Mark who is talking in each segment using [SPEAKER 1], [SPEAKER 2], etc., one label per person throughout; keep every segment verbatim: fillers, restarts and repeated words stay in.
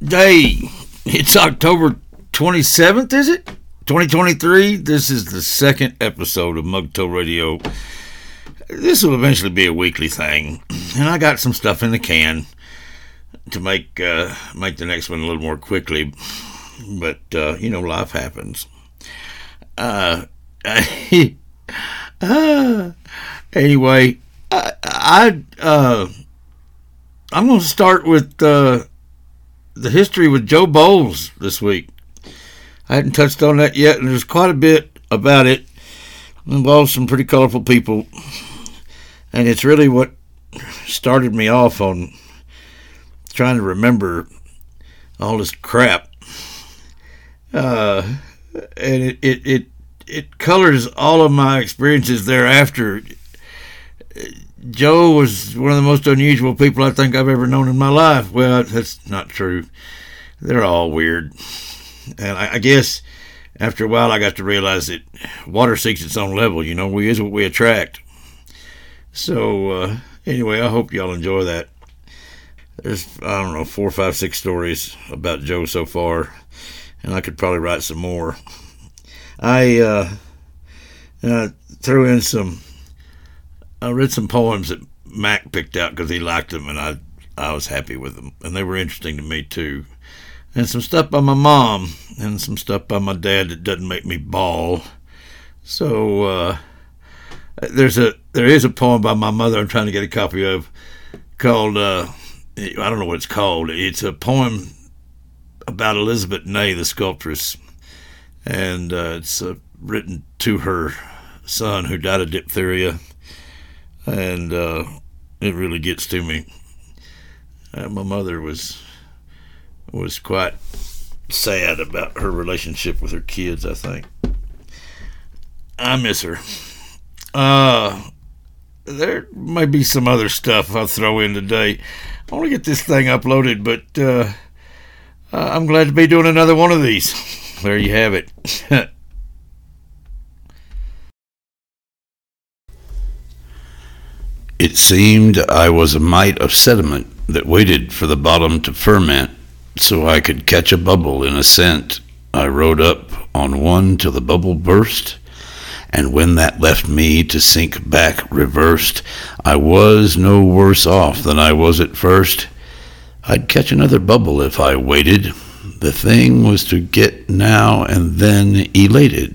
[SPEAKER 1] Day. It's October twenty-seventh, is it? twenty twenty-three. This is the second episode of Mugtoe Radio. This will eventually be a weekly thing, and I got some stuff in the can to make uh, make the next one a little more quickly. But uh, you know, life happens. Uh, uh anyway, I, I uh, I'm going to start with uh, the history with Joe Bowles this week. I hadn't touched on that yet, and there's quite a bit about it. It involves some pretty colorful people, and it's really what started me off on trying to remember all this crap. Uh, and it, it, it, it colors all of my experiences thereafter. Joe was one of the most unusual people I think I've ever known in my life. Well, that's not true. They're all weird. And I, I guess after a while I got to realize that water seeks its own level. You know, we is what we attract. So, uh, anyway, I hope y'all enjoy that. There's, I don't know, four, five, six stories about Joe so far, and I could probably write some more. I, uh, uh threw in some, I read some poems that Mac picked out because he liked them, and I, I was happy with them, and they were interesting to me too. And some stuff by my mom, and some stuff by my dad that doesn't make me bawl. So, uh, there's a, there is a poem by my mother I'm trying to get a copy of called, uh, I don't know what it's called. It's a poem about Elizabeth Ney, the sculptress, and uh, it's uh, written to her son who died of diphtheria, and uh, it really gets to me. Uh, my mother was was quite sad about her relationship with her kids, I think. I miss her. Uh, there may be some other stuff I'll throw in today. I want to get this thing uploaded, but uh, I'm glad to be doing another one of these. There you have it.
[SPEAKER 2] It seemed I was a mite of sediment that waited for the bottom to ferment so I could catch a bubble in a scent. I rode up on one till the bubble burst, and when that left me to sink back reversed, I was no worse off than I was at first. I'd catch another bubble if I waited. The thing was to get now and then elated.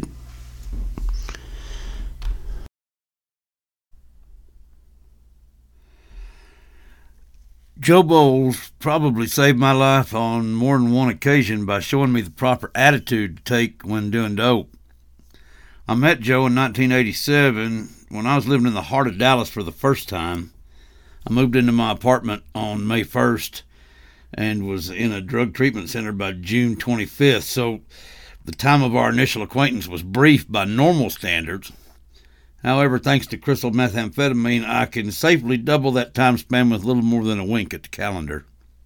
[SPEAKER 1] Joe Bowles probably saved my life on more than one occasion by showing me the proper attitude to take when doing dope. I met Joe in nineteen eighty-seven when I was living in the heart of Dallas for the first time. I moved into my apartment on May first and was in a drug treatment center by June twenty-fifth, so the time of our initial acquaintance was brief by normal standards. However, thanks to crystal methamphetamine, I can safely double that time span with little more than a wink at the calendar.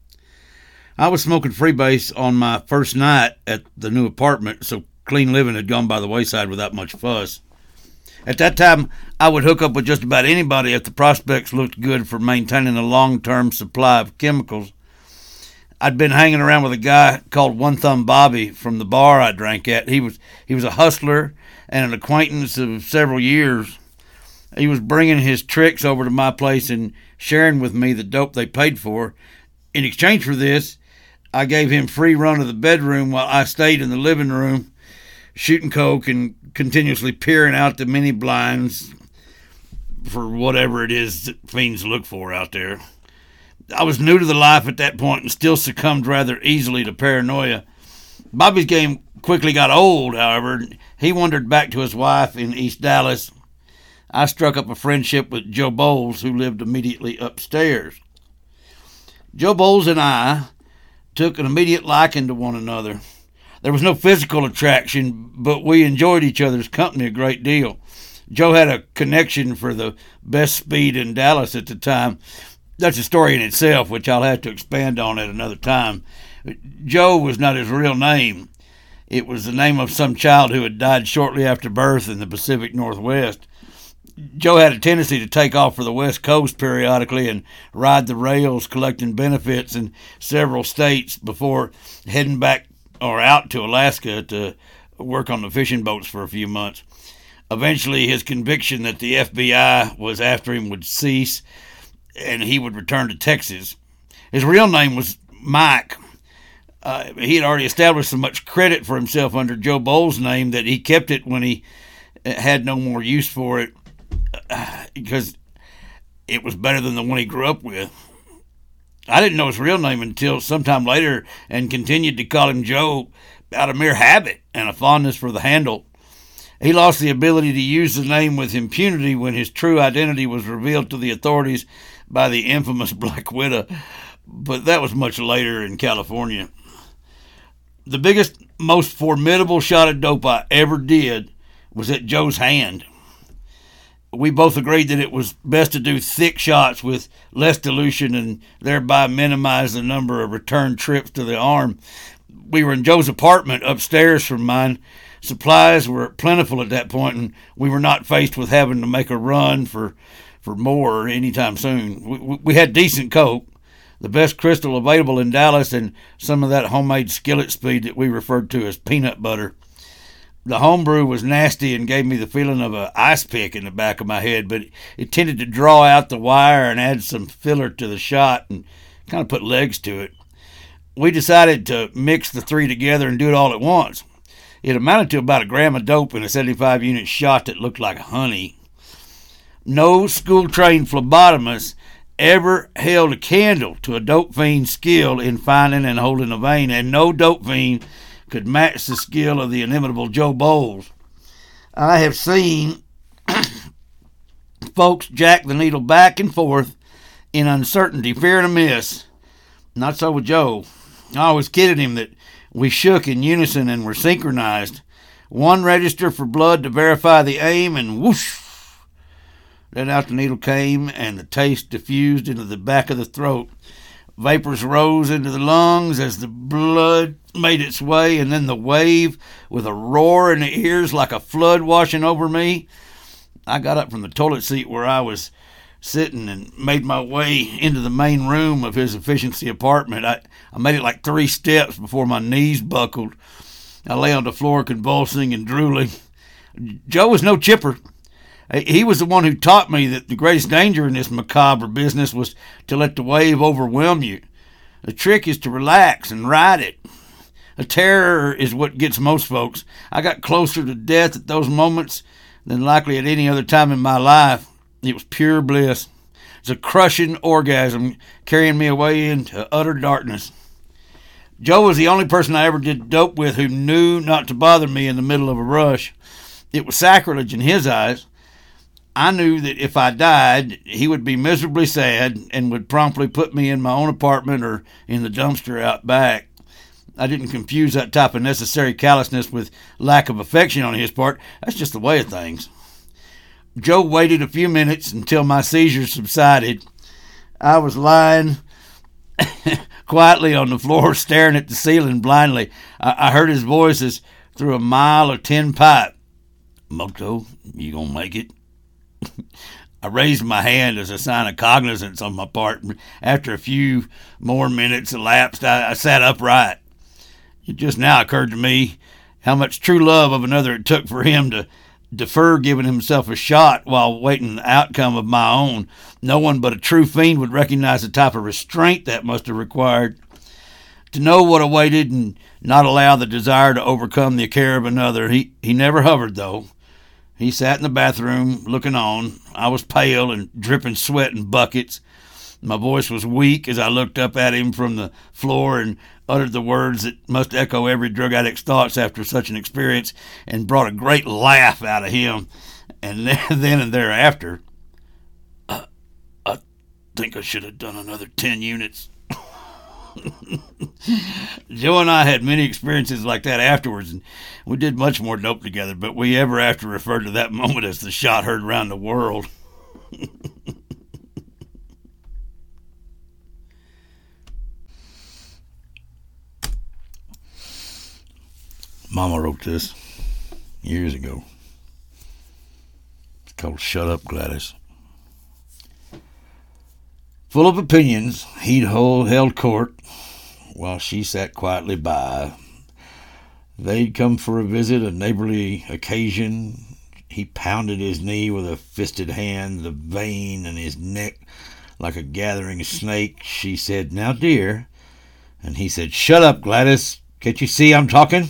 [SPEAKER 1] I was smoking freebase on my first night at the new apartment, so clean living had gone by the wayside without much fuss. At that time, I would hook up with just about anybody if the prospects looked good for maintaining a long-term supply of chemicals. I'd been hanging around with a guy called One Thumb Bobby from the bar I drank at. He was he was a hustler and an acquaintance of several years. He was bringing his tricks over to my place and sharing with me the dope they paid for. In exchange for this, I gave him free run of the bedroom while I stayed in the living room, shooting coke and continuously peering out the mini blinds for whatever it is that fiends look for out there. I was new to the life at that point and still succumbed rather easily to paranoia. Bobby's game quickly got old, however. He wandered back to his wife in East Dallas. I struck up a friendship with Joe Bowles, who lived immediately upstairs. Joe Bowles and I took an immediate liking to one another. There was no physical attraction, but we enjoyed each other's company a great deal. Joe had a connection for the best speed in Dallas at the time. That's a story in itself, which I'll have to expand on at another time. Joe was not his real name. It was the name of some child who had died shortly after birth in the Pacific Northwest. Joe had a tendency to take off for the West Coast periodically and ride the rails collecting benefits in several states before heading back or out to Alaska to work on the fishing boats for a few months. Eventually, his conviction that the F B I was after him would cease, and he would return to Texas. His real name was Mike. Uh, he had already established so much credit for himself under Joe Bowles' name that he kept it when he had no more use for it, uh, because it was better than the one he grew up with. I didn't know his real name until sometime later and continued to call him Joe out of mere habit and a fondness for the handle. He lost the ability to use the name with impunity when his true identity was revealed to the authorities by the infamous Black Widow, but that was much later in California. The biggest, most formidable shot of dope I ever did was at Joe's hand. We both agreed that it was best to do thick shots with less dilution and thereby minimize the number of return trips to the arm. We were in Joe's apartment upstairs from mine. Supplies were plentiful at that point, and we were not faced with having to make a run for, for more anytime soon. We, we had decent coke, the best crystal available in Dallas, and some of that homemade skillet speed that we referred to as peanut butter. The homebrew was nasty and gave me the feeling of an ice pick in the back of my head, but it, it tended to draw out the wire and add some filler to the shot and kind of put legs to it. We decided to mix the three together and do it all at once. It amounted to about a gram of dope in a seventy-five unit shot that looked like honey. No school-trained phlebotomist ever held a candle to a dope fiend's skill in finding and holding a vein, and no dope fiend could match the skill of the inimitable Joe Bowles. I have seen folks jack the needle back and forth in uncertainty, fearing a miss. Not so with Joe. I always kidded him that we shook in unison and were synchronized. One register for blood to verify the aim, and whoosh! Then out the needle came, and the taste diffused into the back of the throat. Vapors rose into the lungs as the blood made its way, and then the wave, with a roar in the ears like a flood washing over me. I got up from the toilet seat where I was sitting and made my way into the main room of his efficiency apartment. I, I made it like three steps before my knees buckled. I lay on the floor convulsing and drooling. Joe was no chipper. He was the one who taught me that the greatest danger in this macabre business was to let the wave overwhelm you. The trick is to relax and ride it. A terror is what gets most folks. I got closer to death at those moments than likely at any other time in my life. It was pure bliss. It's a crushing orgasm carrying me away into utter darkness. Joe was the only person I ever did dope with who knew not to bother me in the middle of a rush. It was sacrilege in his eyes. I knew that if I died, he would be miserably sad and would promptly put me in my own apartment or in the dumpster out back. I didn't confuse that type of necessary callousness with lack of affection on his part. That's just the way of things. Joe waited a few minutes until my seizures subsided. I was lying quietly on the floor, staring at the ceiling blindly. I, I heard his voice as through a mile of tin pipe. "Moto, you gonna make it?" I raised my hand as a sign of cognizance on my part. After a few more minutes elapsed, I, I sat upright. It just now occurred to me how much true love of another it took for him to defer giving himself a shot while waiting the outcome of my own. No one but a true fiend would recognize the type of restraint that must have required. To know what awaited and not allow the desire to overcome the care of another. He, he never hovered, though. He sat in the bathroom looking on. I was pale and dripping sweat in buckets. My voice was weak as I looked up at him from the floor and uttered the words that must echo every drug addict's thoughts after such an experience, and brought a great laugh out of him. And then and thereafter, I, I think I should have done another ten units. Joe and I had many experiences like that afterwards, and we did much more dope together, but we ever after referred to that moment as the shot heard around the world. Mama wrote this years ago. It's called Shut Up, Gladys. Full of opinions, he'd hold, held court while she sat quietly by. They'd come for a visit, a neighborly occasion. He pounded his knee with a fisted hand, the vein in his neck like a gathering snake. She said, "Now, dear." And he said, "Shut up, Gladys. Can't you see I'm talking?"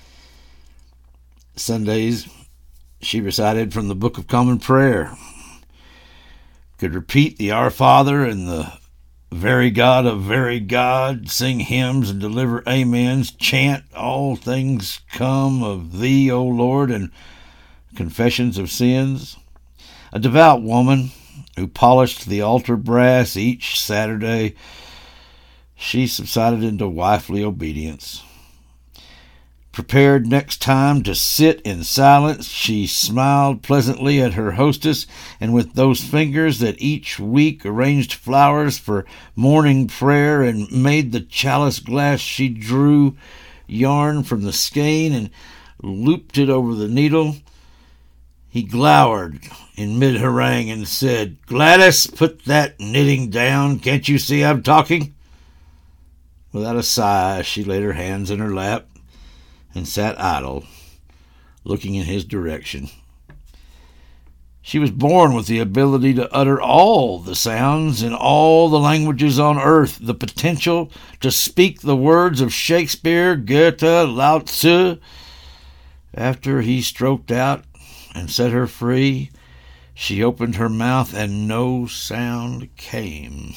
[SPEAKER 1] Sundays, she recited from the Book of Common Prayer. Could repeat the Our Father and the Very God of Very God, sing hymns and deliver amens, chant all things come of thee, O Lord, and confessions of sins. A devout woman who polished the altar brass each Saturday, she subsided into wifely obedience. Prepared next time to sit in silence, she smiled pleasantly at her hostess, and with those fingers that each week arranged flowers for morning prayer and made the chalice glass, she drew yarn from the skein and looped it over the needle. He glowered in mid-harangue and said, "Gladys, put that knitting down. Can't you see I'm talking?" Without a sigh, she laid her hands in her lap and sat idle, looking in his direction. She was born with the ability to utter all the sounds in all the languages on earth, the potential to speak the words of Shakespeare, Goethe, Lao Tzu. After he stroked out and set her free, she opened her mouth and no sound came.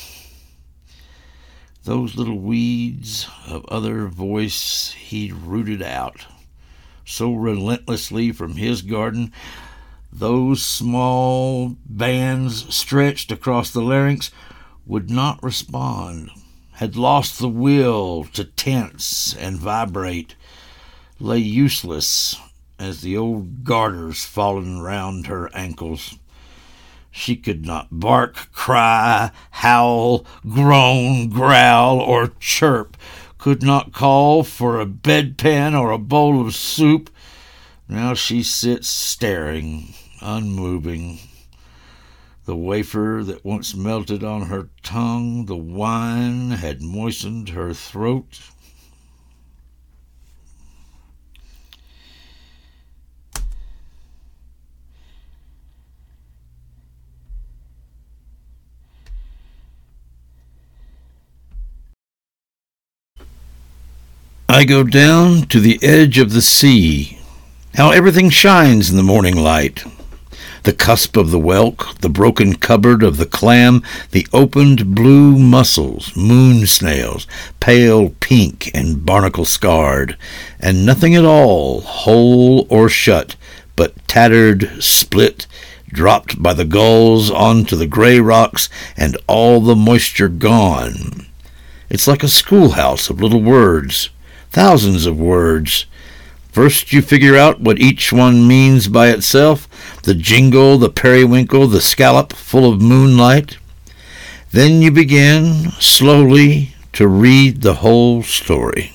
[SPEAKER 1] Those little weeds of other voice he'd rooted out so relentlessly from his garden, those small bands stretched across the larynx, would not respond, had lost the will to tense and vibrate, lay useless as the old garters fallen round her ankles. She could not bark, cry, howl, groan, growl, or chirp, could not call for a bedpan or a bowl of soup. Now she sits staring, unmoving. The wafer that once melted on her tongue, the wine had moistened her throat. I go down to the edge of the sea. How everything shines in the morning light. The cusp of the whelk, the broken cupboard of the clam, the opened blue mussels, moon snails, pale pink and barnacle-scarred, and nothing at all, whole or shut, but tattered, split, dropped by the gulls onto the gray rocks, and all the moisture gone. It's like a schoolhouse of little words. Thousands of words. First you figure out what each one means by itself, the jingle, the periwinkle, the scallop full of moonlight. Then you begin, slowly, to read the whole story.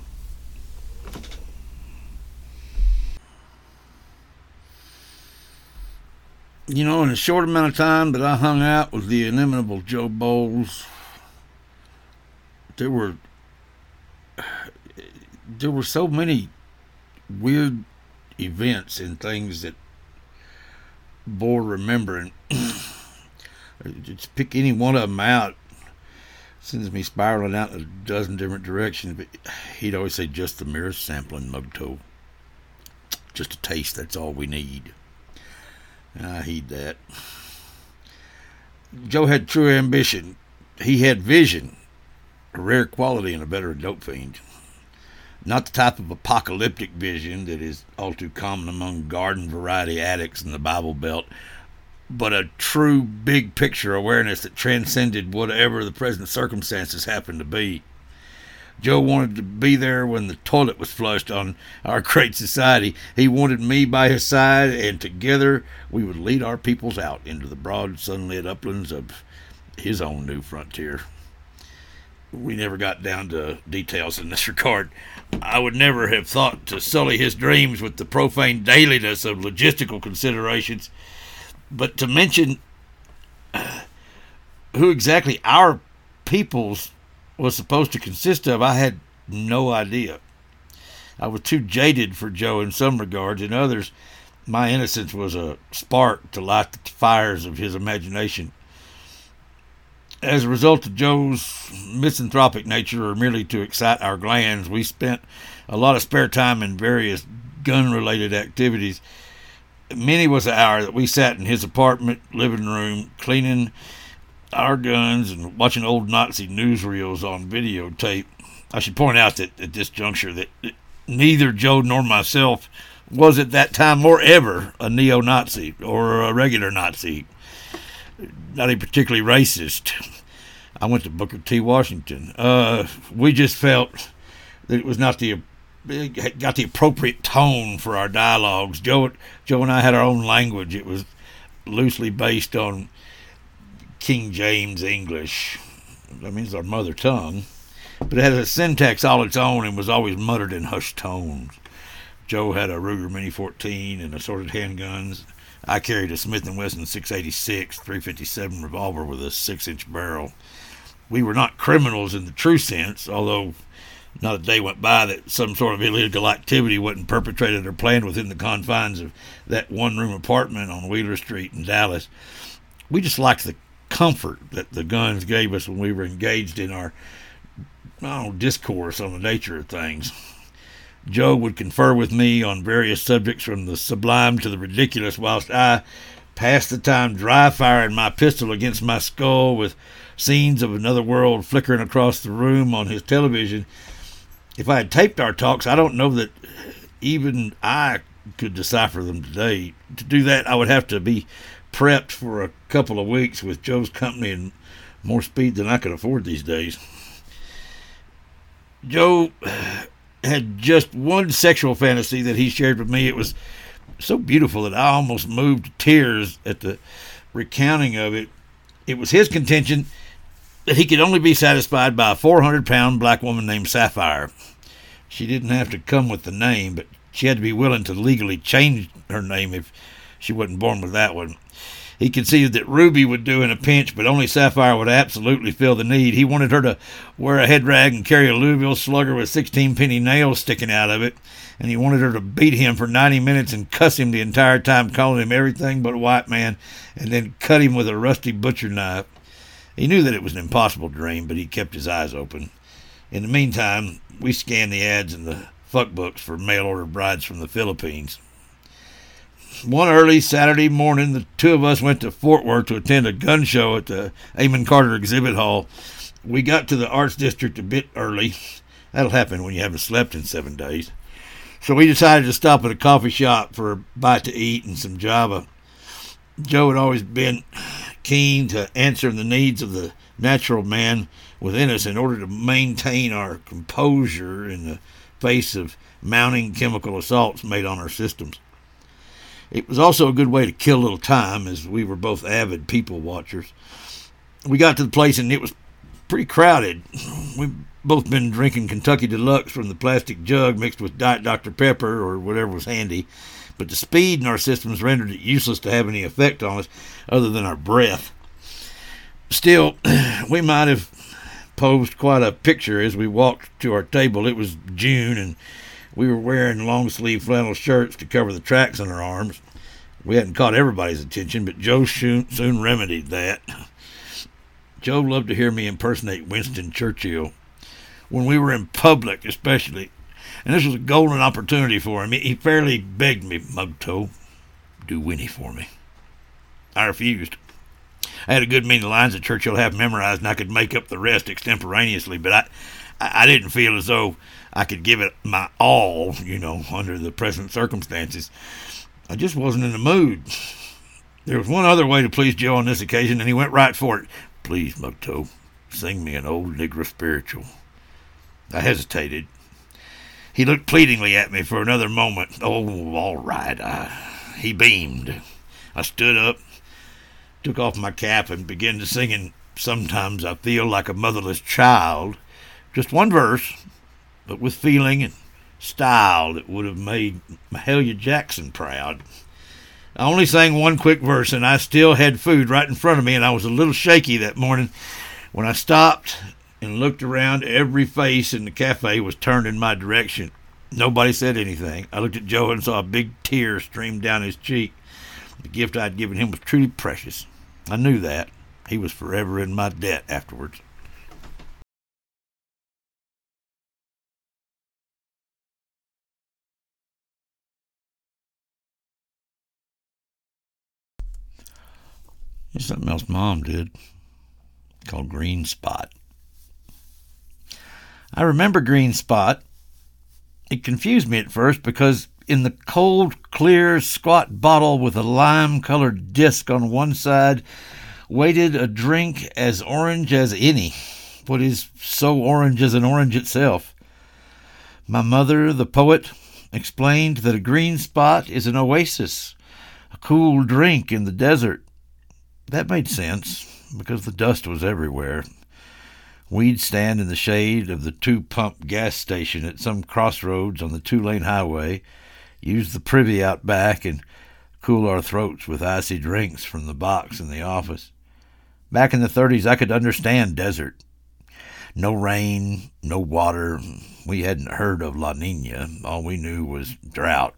[SPEAKER 1] You know, in a short amount of time that I hung out with the inimitable Joe Bowles, there were there were so many weird events and things that bore remembering. Just pick any one of them out, sends me spiraling out in a dozen different directions. But he'd always say, "Just the merest sampling, Mugto. Just a taste, that's all we need." And I heed that. Joe had true ambition. He had vision, a rare quality in a veteran dope fiend. Not the type of apocalyptic vision that is all too common among garden variety addicts in the Bible Belt, but a true big picture awareness that transcended whatever the present circumstances happened to be. Joe wanted to be there when the toilet was flushed on our great society. He wanted me by his side, and together we would lead our peoples out into the broad sunlit uplands of his own new frontier. We never got down to details in this regard. I would never have thought to sully his dreams with the profane dailiness of logistical considerations. But to mention uh, who exactly our peoples was supposed to consist of, I had no idea. I was too jaded for Joe in some regards. In others, my innocence was a spark to light the fires of his imagination. As a result of Joe's misanthropic nature, or merely to excite our glands, we spent a lot of spare time in various gun-related activities. Many was the hour that we sat in his apartment living room, cleaning our guns and watching old Nazi newsreels on videotape. I should point out that at this juncture that neither Joe nor myself was at that time or ever a neo-Nazi or a regular Nazi. Not even particularly racist. I went to Booker T. Washington. Uh, we just felt that it was not the it got the appropriate tone for our dialogues. Joe, Joe and I had our own language. It was loosely based on King James English. That means our mother tongue. But it had a syntax all its own and was always muttered in hushed tones. Joe had a Ruger Mini fourteen and assorted handguns. I carried a Smith and Wesson six eighty-six three fifty-seven revolver with a six-inch barrel. We were not criminals in the true sense, although not a day went by that some sort of illegal activity wasn't perpetrated or planned within the confines of that one-room apartment on Wheeler Street in Dallas. We just liked the comfort that the guns gave us when we were engaged in our I don't know, discourse on the nature of things. Joe would confer with me on various subjects from the sublime to the ridiculous, whilst I passed the time dry firing my pistol against my skull with scenes of another world flickering across the room on his television. If I had taped our talks, I don't know that even I could decipher them today. To do that, I would have to be prepped for a couple of weeks with Joe's company and more speed than I could afford these days. Joe had just one sexual fantasy that he shared with me. It was so beautiful that I almost moved to tears at the recounting of it. It was his contention that he could only be satisfied by a four hundred pound black woman named Sapphire. She didn't have to come with the name, but she had to be willing to legally change her name if she wasn't born with that one. He conceded that Ruby would do in a pinch, but only Sapphire would absolutely fill the need. He wanted her to wear a head rag and carry a Louisville Slugger with sixteen penny nails sticking out of it, and he wanted her to beat him for ninety minutes and cuss him the entire time, calling him everything but a white man, and then cut him with a rusty butcher knife. He knew that it was an impossible dream, but he kept his eyes open. In the meantime, we scanned the ads in the fuck books for mail-order brides from the Philippines. One early Saturday morning, the two of us went to Fort Worth to attend a gun show at the Amon Carter Exhibit Hall. We got to the Arts District a bit early. That'll happen when you haven't slept in seven days. So we decided to stop at a coffee shop for a bite to eat and some Java. Joe had always been keen to answer the needs of the natural man within us in order to maintain our composure in the face of mounting chemical assaults made on our systems. It was also a good way to kill a little time, as we were both avid people watchers. We got to the place and it was pretty crowded. We've both been drinking Kentucky Deluxe from the plastic jug mixed with Diet Doctor Pepper or whatever was handy, but the speed in our systems rendered it useless to have any effect on us other than our breath. Still, we might have posed quite a picture as we walked to our table. It was June, and we were wearing long-sleeve flannel shirts to cover the tracks on our arms. We hadn't caught everybody's attention, but Joe soon, soon remedied that. Joe loved to hear me impersonate Winston Churchill, when we were in public especially, and this was a golden opportunity for him. He fairly begged me, "Mugto, do Winnie for me." I refused. I had a good many lines that Churchill had memorized, and I could make up the rest extemporaneously, but I, I didn't feel as though I could give it my all, you know, under the present circumstances. I just wasn't in the mood. There was one other way to please Joe on this occasion, and he went right for it. "Please, Mugto, sing me an old Negro spiritual." I hesitated. He looked pleadingly at me for another moment. "Oh, all right." I, he beamed. I stood up, took off my cap, and began to singing "Sometimes I Feel Like a Motherless Child." Just one verse, but with feeling and style that would have made Mahalia Jackson proud. I only sang one quick verse, and I still had food right in front of me, and I was a little shaky that morning. When I stopped and looked around, every face in the cafe was turned in my direction. Nobody said anything. I looked at Joe and saw a big tear stream down his cheek. The gift I'd given him was truly precious. I knew that. He was forever in my debt afterwards. There's something else Mom did called Green Spot. I remember Green Spot. It confused me at first because in the cold, clear, squat bottle with a lime-colored disc on one side waited a drink as orange as any. What is so orange as an orange itself? My mother, the poet, explained that a green spot is an oasis, a cool drink in the desert. That made sense, because the dust was everywhere. We'd stand in the shade of the two-pump gas station at some crossroads on the two-lane highway, use the privy out back, and cool our throats with icy drinks from the box in the office. Back in the thirties, I could understand desert. No rain, no water. We hadn't heard of La Nina. All we knew was drought.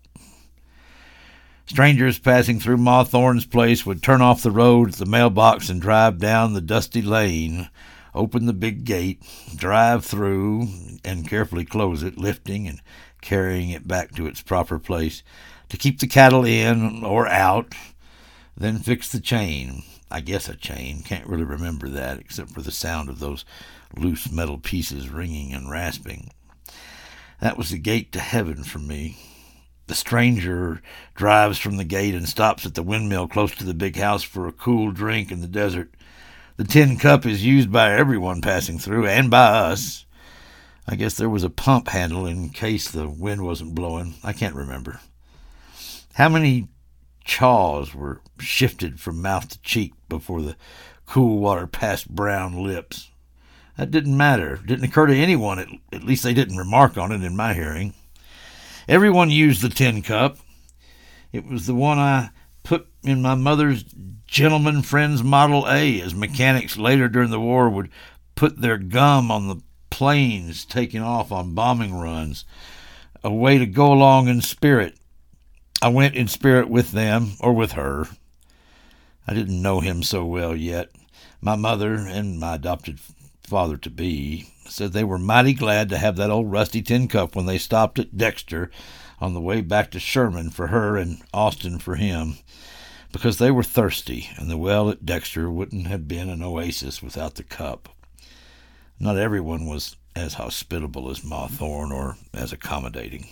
[SPEAKER 1] Strangers passing through Ma Thorne's place would turn off the road at the mailbox and drive down the dusty lane, open the big gate, drive through, and carefully close it, lifting and carrying it back to its proper place to keep the cattle in or out, then fix the chain. I guess a chain. Can't really remember that, except for the sound of those loose metal pieces ringing and rasping. That was the gate to heaven for me. The stranger drives from the gate and stops at the windmill close to the big house for a cool drink in the desert. The tin cup is used by everyone passing through, and by us. I guess there was a pump handle in case the wind wasn't blowing. I can't remember. How many chaws were shifted from mouth to cheek before the cool water passed brown lips? That didn't matter. It didn't occur to anyone. At, at least they didn't remark on it in my hearing. Everyone used the tin cup. It was the one I put in my mother's Gentleman Friends Model A, as mechanics later during the war would put their gum on the planes taking off on bombing runs, a way to go along in spirit. I went in spirit with them, or with her. I didn't know him so well yet. My mother and my adopted father-to-be said they were mighty glad to have that old rusty tin cup when they stopped at Dexter on the way back to Sherman for her and Austin for him, because they were thirsty, and the well at Dexter wouldn't have been an oasis without the cup. Not everyone was as hospitable as Ma Thorne or as accommodating.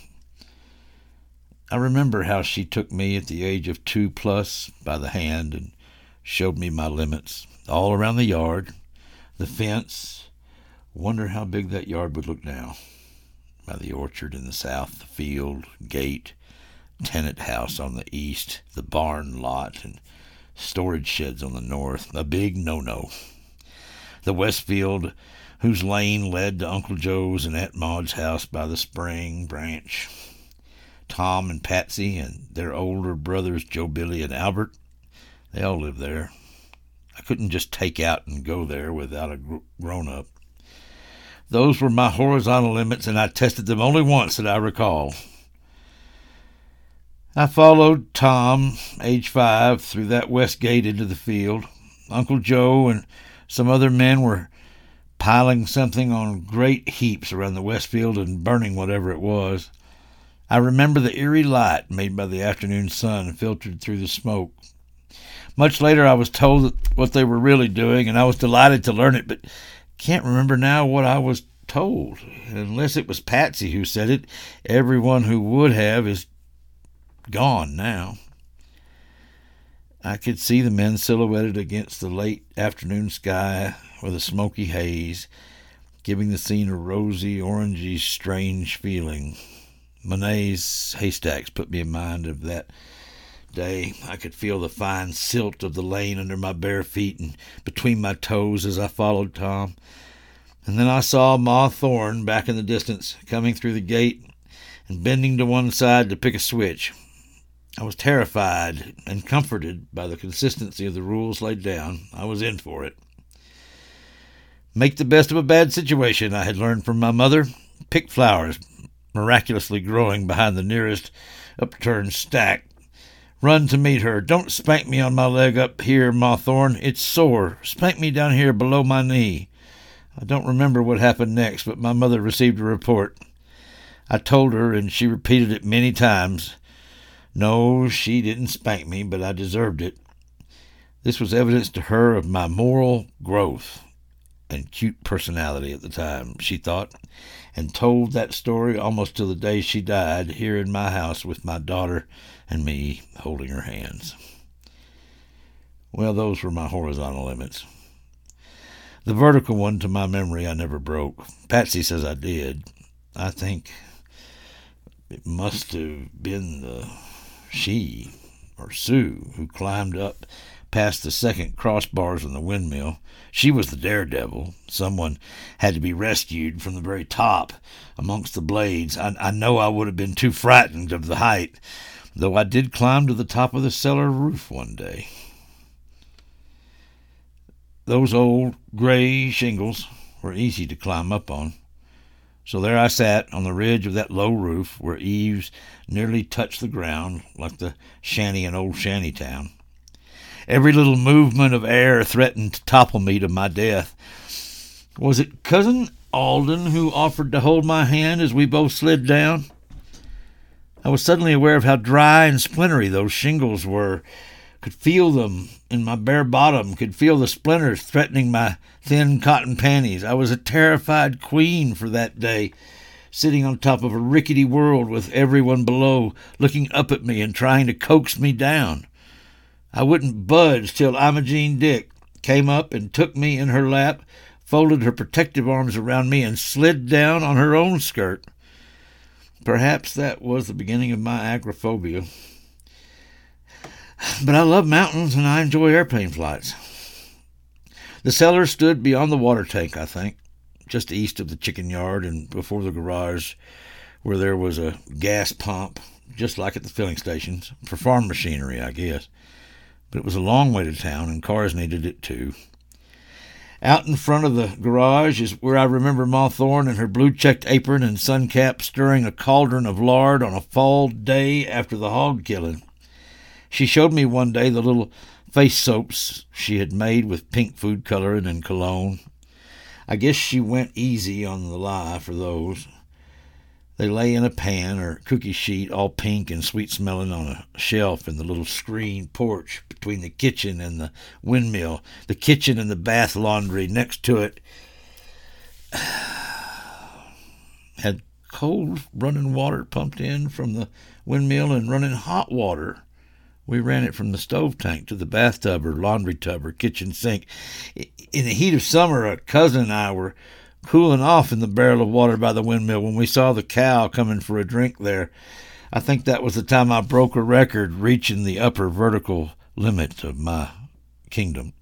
[SPEAKER 1] I remember how she took me at the age of two plus by the hand and showed me my limits, all around the yard, the fence. Wonder how big that yard would look now. By the orchard in the south, the field, gate, tenant house on the east, the barn lot, and storage sheds on the north. A big no-no. The Westfield, whose lane led to Uncle Joe's and Aunt Maud's house by the spring branch. Tom and Patsy and their older brothers, Joe, Billy, and Albert, they all lived there. I couldn't just take out and go there without a grown-up. Those were my horizontal limits, and I tested them only once that I recall. I followed Tom, age five, through that west gate into the field. Uncle Joe and some other men were piling something on great heaps around the Westfield and burning whatever it was. I remember the eerie light made by the afternoon sun filtered through the smoke. Much later I was told that what they were really doing, and I was delighted to learn it, but can't remember now what I was told. Unless it was Patsy who said it, everyone who would have is gone now. I could see the men silhouetted against the late afternoon sky with a smoky haze, giving the scene a rosy, orangey, strange feeling. Monet's haystacks put me in mind of that day. I could feel the fine silt of the lane under my bare feet and between my toes as I followed Tom. And then I saw Ma Thorne back in the distance, coming through the gate and bending to one side to pick a switch. I was terrified and comforted by the consistency of the rules laid down. I was in for it. Make the best of a bad situation, I had learned from my mother. Pick flowers miraculously growing behind the nearest upturned stack. Run to meet her. Don't spank me on my leg up here, Mawthorn. It's sore. Spank me down here below my knee. I don't remember what happened next, but my mother received a report. I told her, and she repeated it many times. No, she didn't spank me, but I deserved it. This was evidence to her of my moral growth and cute personality at the time, she thought, and told that story almost till the day she died, here in my house with my daughter and me holding her hands. Well, those were my horizontal limits. The vertical one, to my memory, I never broke. Patsy says I did. I think it must have been the she, or Sue, who climbed up past the second crossbars on the windmill. She was the daredevil. Someone had to be rescued from the very top amongst the blades. I, I know I would have been too frightened of the height, though I did climb to the top of the cellar roof one day. Those old gray shingles were easy to climb up on. So there I sat on the ridge of that low roof where eaves nearly touched the ground like the shanty in old Shantytown. Every little movement of air threatened to topple me to my death. Was it Cousin Alden who offered to hold my hand as we both slid down? I was suddenly aware of how dry and splintery those shingles were. Could feel them in my bare bottom, could feel the splinters threatening my thin cotton panties. I was a terrified queen for that day, sitting on top of a rickety world with everyone below looking up at me and trying to coax me down. I wouldn't budge till Imogene Dick came up and took me in her lap, folded her protective arms around me, and slid down on her own skirt. Perhaps that was the beginning of my agoraphobia. But I love mountains and I enjoy airplane flights. The cellar stood beyond the water tank, I think, just east of the chicken yard and before the garage, where there was a gas pump, just like at the filling stations, for farm machinery, I guess. But it was a long way to town, and cars needed it too. Out in front of the garage is where I remember Mawthorn in her blue-checked apron and sun cap stirring a cauldron of lard on a fall day after the hog killing. She showed me one day the little face soaps she had made with pink food coloring and cologne. I guess she went easy on the lye for those. They lay in a pan or cookie sheet, all pink and sweet-smelling, on a shelf in the little screened porch between the kitchen and the windmill, the kitchen and the bath laundry next to it had cold running water pumped in from the windmill and running hot water. We ran it from the stove tank to the bathtub or laundry tub or kitchen sink. In the heat of summer, a cousin and I were cooling off in the barrel of water by the windmill when we saw the cow coming for a drink there. I think that was the time I broke a record, reaching the upper vertical limit of my kingdom.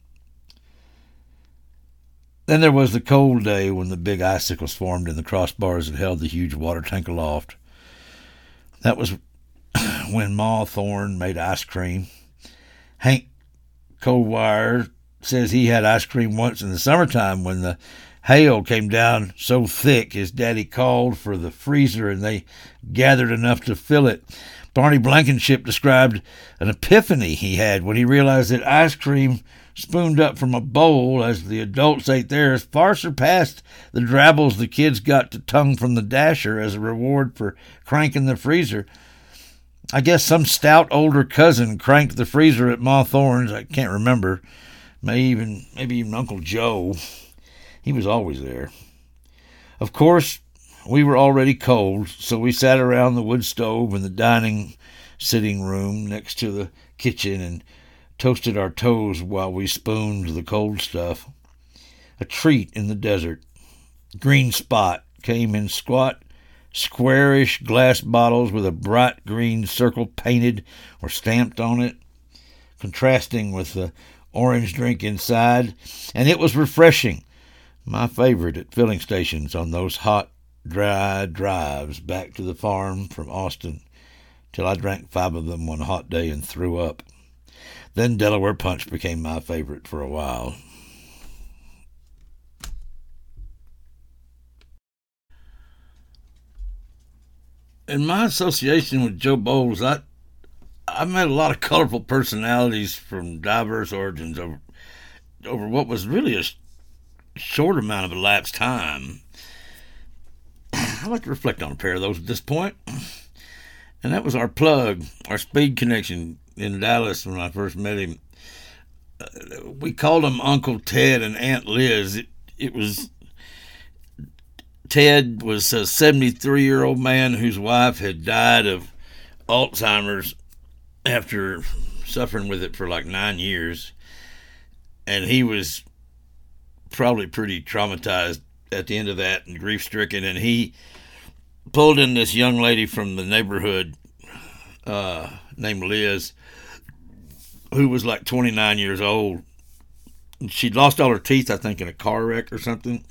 [SPEAKER 1] Then there was the cold day when the big icicles formed in the crossbars that held the huge water tank aloft. That was when Mawthorn made ice cream. Hank Coldwire says he had ice cream once in the summertime when the hail came down so thick his daddy called for the freezer and they gathered enough to fill it. Barney Blankenship described an epiphany he had when he realized that ice cream spooned up from a bowl as the adults ate theirs far surpassed the drabbles the kids got to tongue from the dasher as a reward for cranking the freezer. I guess some stout older cousin cranked the freezer at Mawthorn's. I can't remember. Maybe even, maybe even Uncle Joe. He was always there. Of course, we were already cold, so we sat around the wood stove in the dining sitting room next to the kitchen and toasted our toes while we spooned the cold stuff. A treat in the desert. Green Spot came in squat, squarish glass bottles with a bright green circle painted or stamped on it, contrasting with the orange drink inside, and it was refreshing. My favorite at filling stations on those hot, dry drives back to the farm from Austin till I drank five of them one hot day and threw up. Then Delaware Punch became my favorite for a while. In my association with Joe Bowles, I I met a lot of colorful personalities from diverse origins over over what was really a sh- short amount of elapsed time. I'd like to reflect on a pair of those at this point. And that was our plug, our speed connection in Dallas when I first met him. Uh, we called him Uncle Ted and Aunt Liz. It, it was... Ted was a seventy-three-year-old man whose wife had died of Alzheimer's after suffering with it for like nine years. And he was probably pretty traumatized at the end of that and grief-stricken. And he pulled in this young lady from the neighborhood uh, named Liz, who was like twenty-nine years old. She'd lost all her teeth, I think, in a car wreck or something.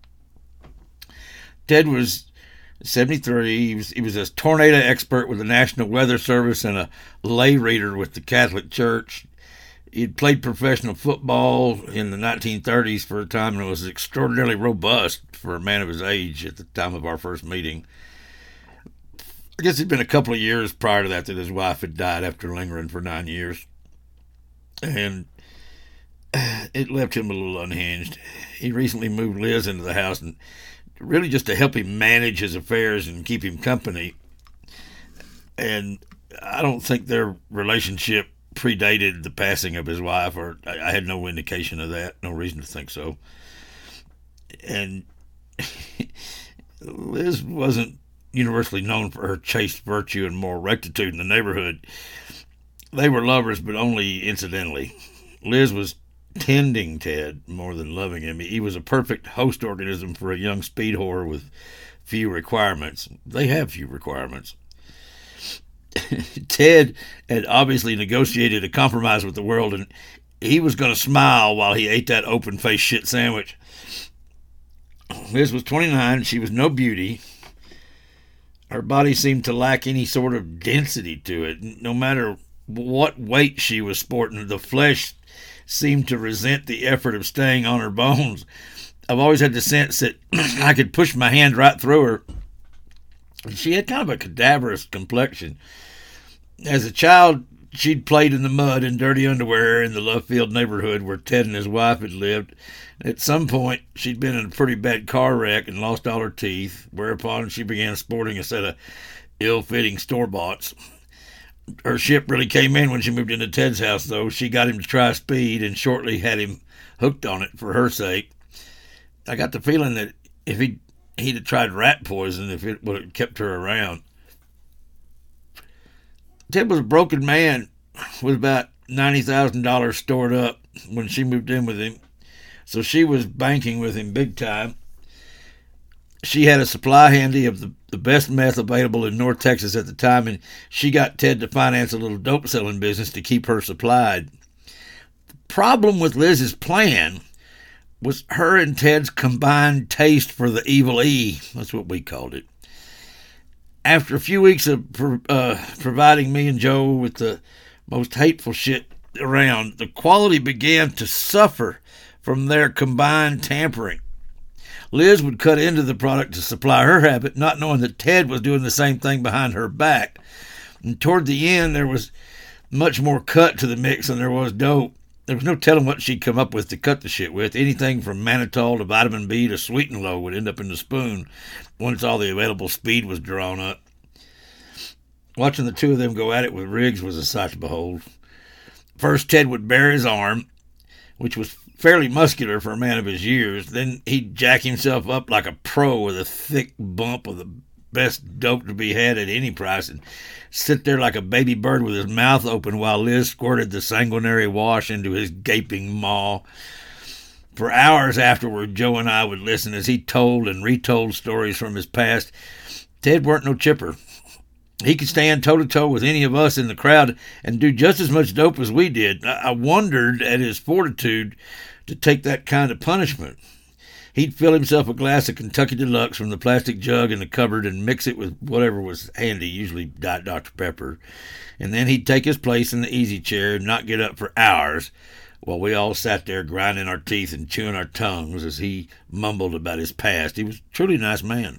[SPEAKER 1] Ted was seventy-three. He was, he was a tornado expert with the National Weather Service and a lay reader with the Catholic Church. He'd played professional football in the nineteen thirties for a time and was extraordinarily robust for a man of his age at the time of our first meeting. I guess it'd been a couple of years prior to that that his wife had died after lingering for nine years. And it left him a little unhinged. He recently moved Liz into the house, and really just to help him manage his affairs and keep him company. And I don't think their relationship predated the passing of his wife, or I had no indication of that, no reason to think so. And Liz wasn't universally known for her chaste virtue and moral rectitude in the neighborhood. They were lovers, but only incidentally. Liz was tending Ted more than loving him. He was a perfect host organism for a young speed whore with few requirements. They have few requirements. Ted had obviously negotiated a compromise with the world, and he was going to smile while he ate that open-faced shit sandwich. Liz was twenty-nine. She was no beauty. Her body seemed to lack any sort of density to it. No matter what weight she was sporting, the flesh seemed to resent the effort of staying on her bones. I've always had the sense that I could push my hand right through her. She had kind of a cadaverous complexion. As a child, she'd played in the mud in dirty underwear in the Lovefield neighborhood where Ted and his wife had lived. At some point, she'd been in a pretty bad car wreck and lost all her teeth, whereupon she began sporting a set of ill-fitting store-boughts. Her ship really came in when she moved into Ted's house, though. She got him to try speed and shortly had him hooked on it for her sake. I got the feeling that if he'd, he'd have tried rat poison, if it would have kept her around. Ted was a broken man with about ninety thousand dollars stored up when she moved in with him, so she was banking with him big time. She had a supply handy of the, the best meth available in North Texas at the time, and she got Ted to finance a little dope selling business to keep her supplied. The problem with Liz's plan was her and Ted's combined taste for the evil E. That's what we called it. After a few weeks of uh, providing me and Joe with the most hateful shit around, the quality began to suffer from their combined tampering. Liz would cut into the product to supply her habit, not knowing that Ted was doing the same thing behind her back. And toward the end, there was much more cut to the mix than there was dope. There was no telling what she'd come up with to cut the shit with. Anything from mannitol to vitamin B to sweet and low would end up in the spoon once all the available speed was drawn up. Watching the two of them go at it with Riggs was a sight to behold. First, Ted would bare his arm, which was fairly muscular for a man of his years. Then he'd jack himself up like a pro with a thick bump of the best dope to be had at any price and sit there like a baby bird with his mouth open while Liz squirted the sanguinary wash into his gaping maw. For hours afterward, Joe and I would listen as he told and retold stories from his past. Ted weren't no chipper. He could stand toe-to-toe with any of us in the crowd and do just as much dope as we did. I wondered at his fortitude to take that kind of punishment. He'd fill himself a glass of Kentucky Deluxe from the plastic jug in the cupboard and mix it with whatever was handy, usually Diet Doctor Pepper. And then he'd take his place in the easy chair and not get up for hours while we all sat there grinding our teeth and chewing our tongues as he mumbled about his past. He was truly a nice man.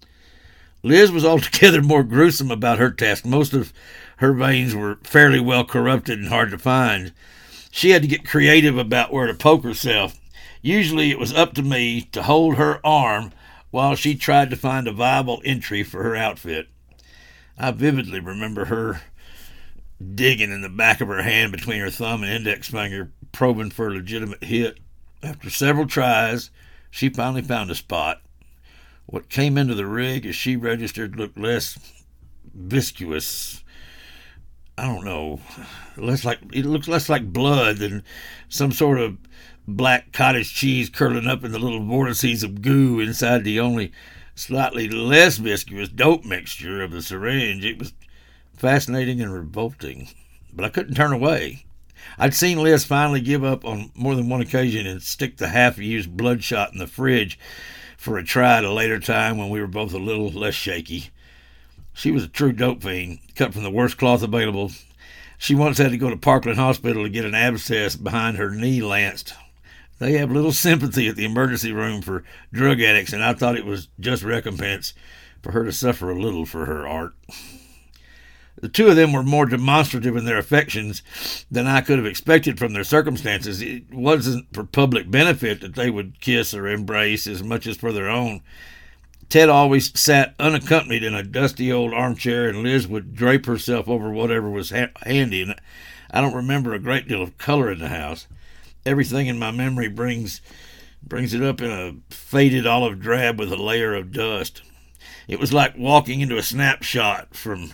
[SPEAKER 1] Liz was altogether more gruesome about her task. Most of her veins were fairly well corrupted and hard to find. She had to get creative about where to poke herself. Usually it was up to me to hold her arm while she tried to find a viable entry for her outfit. I vividly remember her digging in the back of her hand between her thumb and index finger, probing for a legitimate hit. After several tries, she finally found a spot. What came into the rig as she registered looked less viscous. I don't know, less like it looks less like blood than some sort of black cottage cheese curling up in the little vortices of goo inside the only slightly less viscous dope mixture of the syringe. It was fascinating and revolting, but I couldn't turn away. I'd seen Liz finally give up on more than one occasion and stick the half-used bloodshot in the fridge for a try at a later time when we were both a little less shaky. She was a true dope fiend, cut from the worst cloth available. She once had to go to Parkland Hospital to get an abscess behind her knee lanced. They have little sympathy at the emergency room for drug addicts, and I thought it was just recompense for her to suffer a little for her art. The two of them were more demonstrative in their affections than I could have expected from their circumstances. It wasn't for public benefit that they would kiss or embrace as much as for their own. Ted always sat unaccompanied in a dusty old armchair, and Liz would drape herself over whatever was ha- handy, and I don't remember a great deal of color in the house. Everything in my memory brings brings it up in a faded olive drab with a layer of dust. It was like walking into a snapshot from,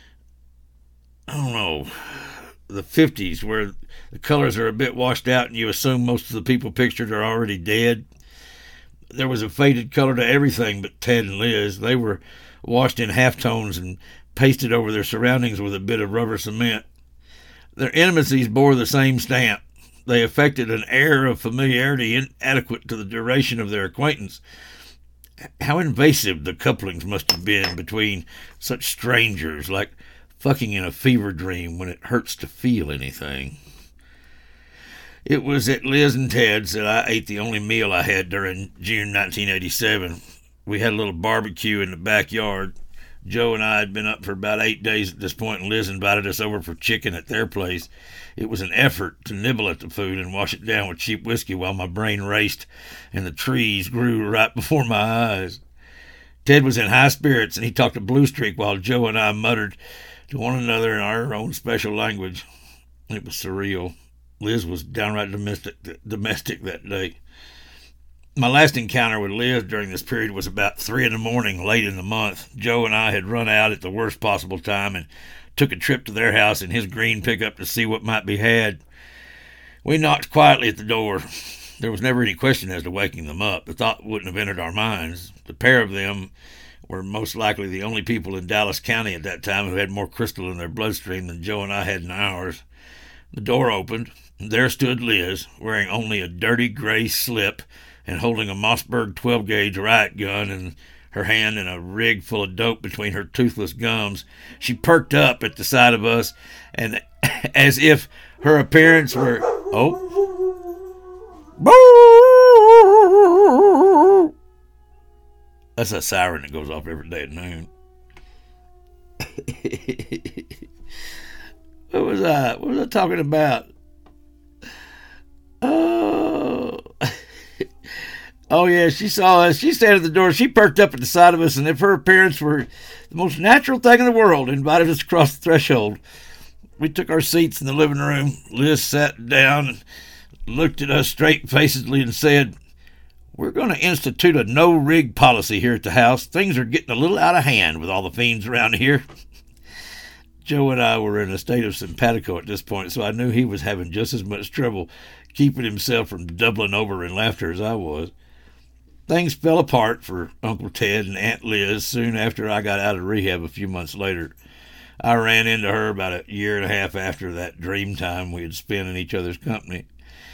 [SPEAKER 1] I don't know, the fifties, where the colors are a bit washed out and you assume most of the people pictured are already dead. There was a faded color to everything but Ted and Liz. They were washed in halftones and pasted over their surroundings with a bit of rubber cement. Their intimacies bore the same stamp. They affected an air of familiarity inadequate to the duration of their acquaintance. How invasive the couplings must have been between such strangers, like fucking in a fever dream when it hurts to feel anything. It was at Liz and Ted's that I ate the only meal I had during June nineteen eighty-seven. We had a little barbecue in the backyard. Joe and I had been up for about eight days at this point, and Liz invited us over for chicken at their place. It was an effort to nibble at the food and wash it down with cheap whiskey while my brain raced and the trees grew right before my eyes. Ted was in high spirits, and he talked a blue streak while Joe and I muttered to one another in our own special language. It was surreal. Liz was downright domestic, domestic that day. My last encounter with Liz during this period was about three in the morning, late in the month. Joe and I had run out at the worst possible time and took a trip to their house in his green pickup to see what might be had. We knocked quietly at the door. There was never any question as to waking them up. The thought wouldn't have entered our minds. The pair of them were most likely the only people in Dallas County at that time who had more crystal in their bloodstream than Joe and I had in ours. The door opened. There stood Liz, wearing only a dirty gray slip and holding a Mossberg twelve gauge riot gun in her hand and a rig full of dope between her toothless gums. She perked up at the sight of us, and as if her appearance were... Oh. That's a siren that goes off every day at noon. What was I? What was I talking about? Oh, oh yeah, she saw us. She stayed at the door. She perked up at the sight of us, and if her appearance were the most natural thing in the world, invited us across the threshold. We took our seats in the living room. Liz sat down and looked at us straight-facedly and said, "We're going to institute a no-rig policy here at the house. Things are getting a little out of hand with all the fiends around here." Joe and I were in a state of simpatico at this point, so I knew he was having just as much trouble keeping himself from doubling over in laughter as I was. Things fell apart for Uncle Ted and Aunt Liz soon after I got out of rehab a few months later. I ran into her about a year and a half after that dream time we had spent in each other's company.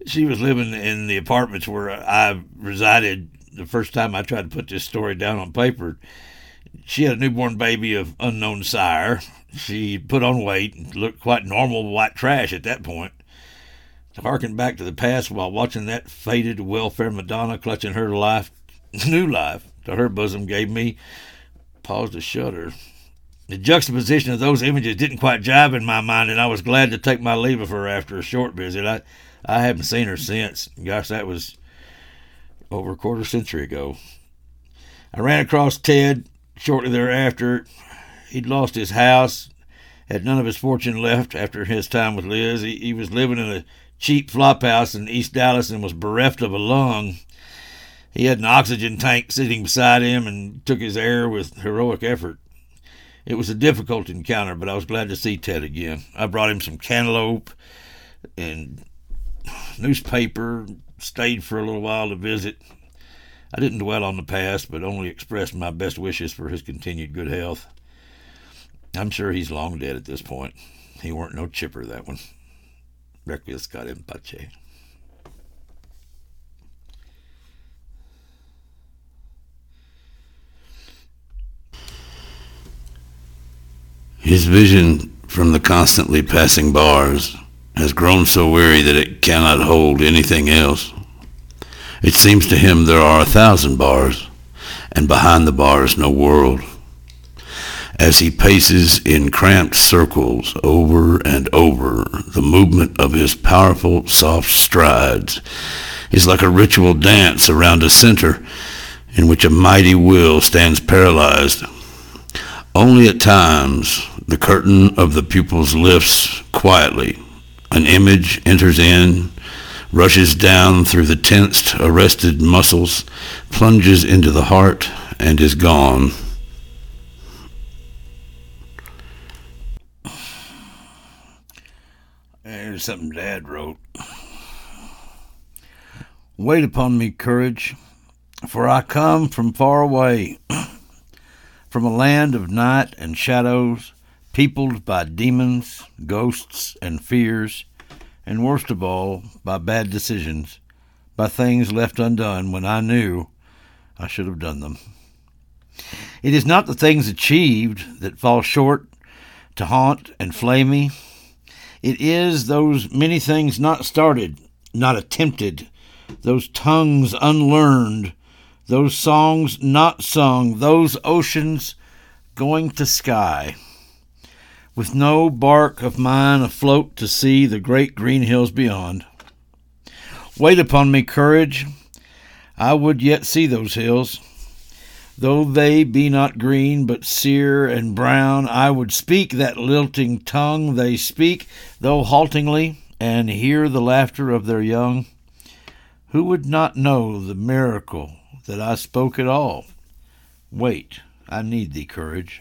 [SPEAKER 1] She was living in the apartments where I resided the first time I tried to put this story down on paper. She had a newborn baby of unknown sire. She put on weight and looked quite normal white trash at that point. To harken back to the past while watching that faded welfare Madonna clutching her life, new life, to her bosom gave me pause to shudder. The juxtaposition of those images didn't quite jive in my mind, and I was glad to take my leave of her after a short visit. I, I haven't seen her since. Gosh, that was over a quarter century ago. I ran across Ted shortly thereafter. He'd lost his house, had none of his fortune left after his time with Liz. He, he was living in a cheap flop house in East Dallas and was bereft of a lung. He had an oxygen tank sitting beside him and took his air with heroic effort. It was a difficult encounter, but I was glad to see Ted again. I brought him some cantaloupe and newspaper, stayed for a little while to visit. I didn't dwell on the past, but only expressed my best wishes for his continued good health. I'm sure he's long dead at this point. He weren't no chipper, that one. Requiescat in pace.
[SPEAKER 2] His vision from the constantly passing bars has grown so weary that it cannot hold anything else. It seems to him there are a thousand bars, and behind the bars no world. As he paces in cramped circles over and over, the movement of his powerful, soft strides is like a ritual dance around a center in which a mighty will stands paralyzed. Only at times the curtain of the pupils lifts quietly. An image enters in, rushes down through the tensed, arrested muscles, plunges into the heart, and is gone.
[SPEAKER 1] There's something Dad wrote. Wait upon me, courage, for I come from far away, from a land of night and shadows, peopled by demons, ghosts, and fears, and worst of all, by bad decisions, by things left undone when I knew I should have done them. It is not the things achieved that fall short to haunt and flay me. It is those many things not started, not attempted, those tongues unlearned, those songs not sung, those oceans going to sky, with no bark of mine afloat to see the great green hills beyond. Wait upon me, courage. I would yet see those hills. Though they be not green, but sere and brown, I would speak that lilting tongue they speak, though haltingly, and hear the laughter of their young. Who would not know the miracle that I spoke at all? Wait, I need thee, courage.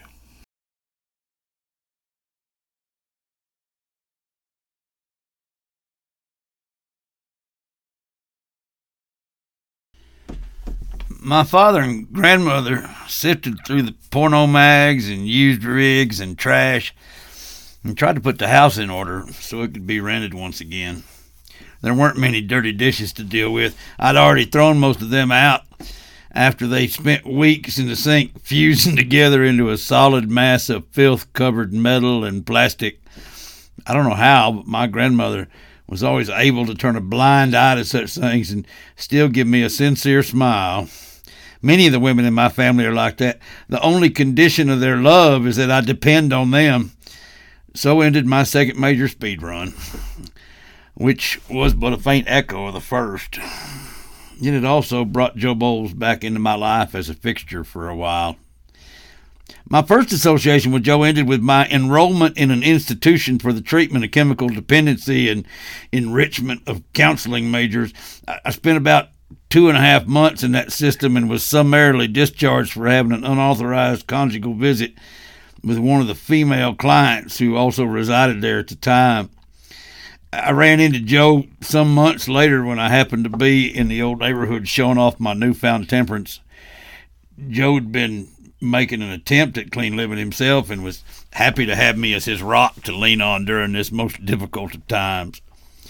[SPEAKER 1] My father and grandmother sifted through the porno mags and used rigs and trash and tried to put the house in order so it could be rented once again. There weren't many dirty dishes to deal with. I'd already thrown most of them out after they spent weeks in the sink fusing together into a solid mass of filth-covered metal and plastic. I don't know how, but my grandmother was always able to turn a blind eye to such things and still give me a sincere smile. Many of the women in my family are like that. The only condition of their love is that I depend on them. So ended my second major speed run, which was but a faint echo of the first. Yet it also brought Joe Bowles back into my life as a fixture for a while. My first association with Joe ended with my enrollment in an institution for the treatment of chemical dependency and enrichment of counseling majors. I spent about two and a half months in that system and was summarily discharged for having an unauthorized conjugal visit with one of the female clients who also resided there at the time. I ran into Joe some months later when I happened to be in the old neighborhood showing off my newfound temperance. Joe had been making an attempt at clean living himself and was happy to have me as his rock to lean on during this most difficult of times.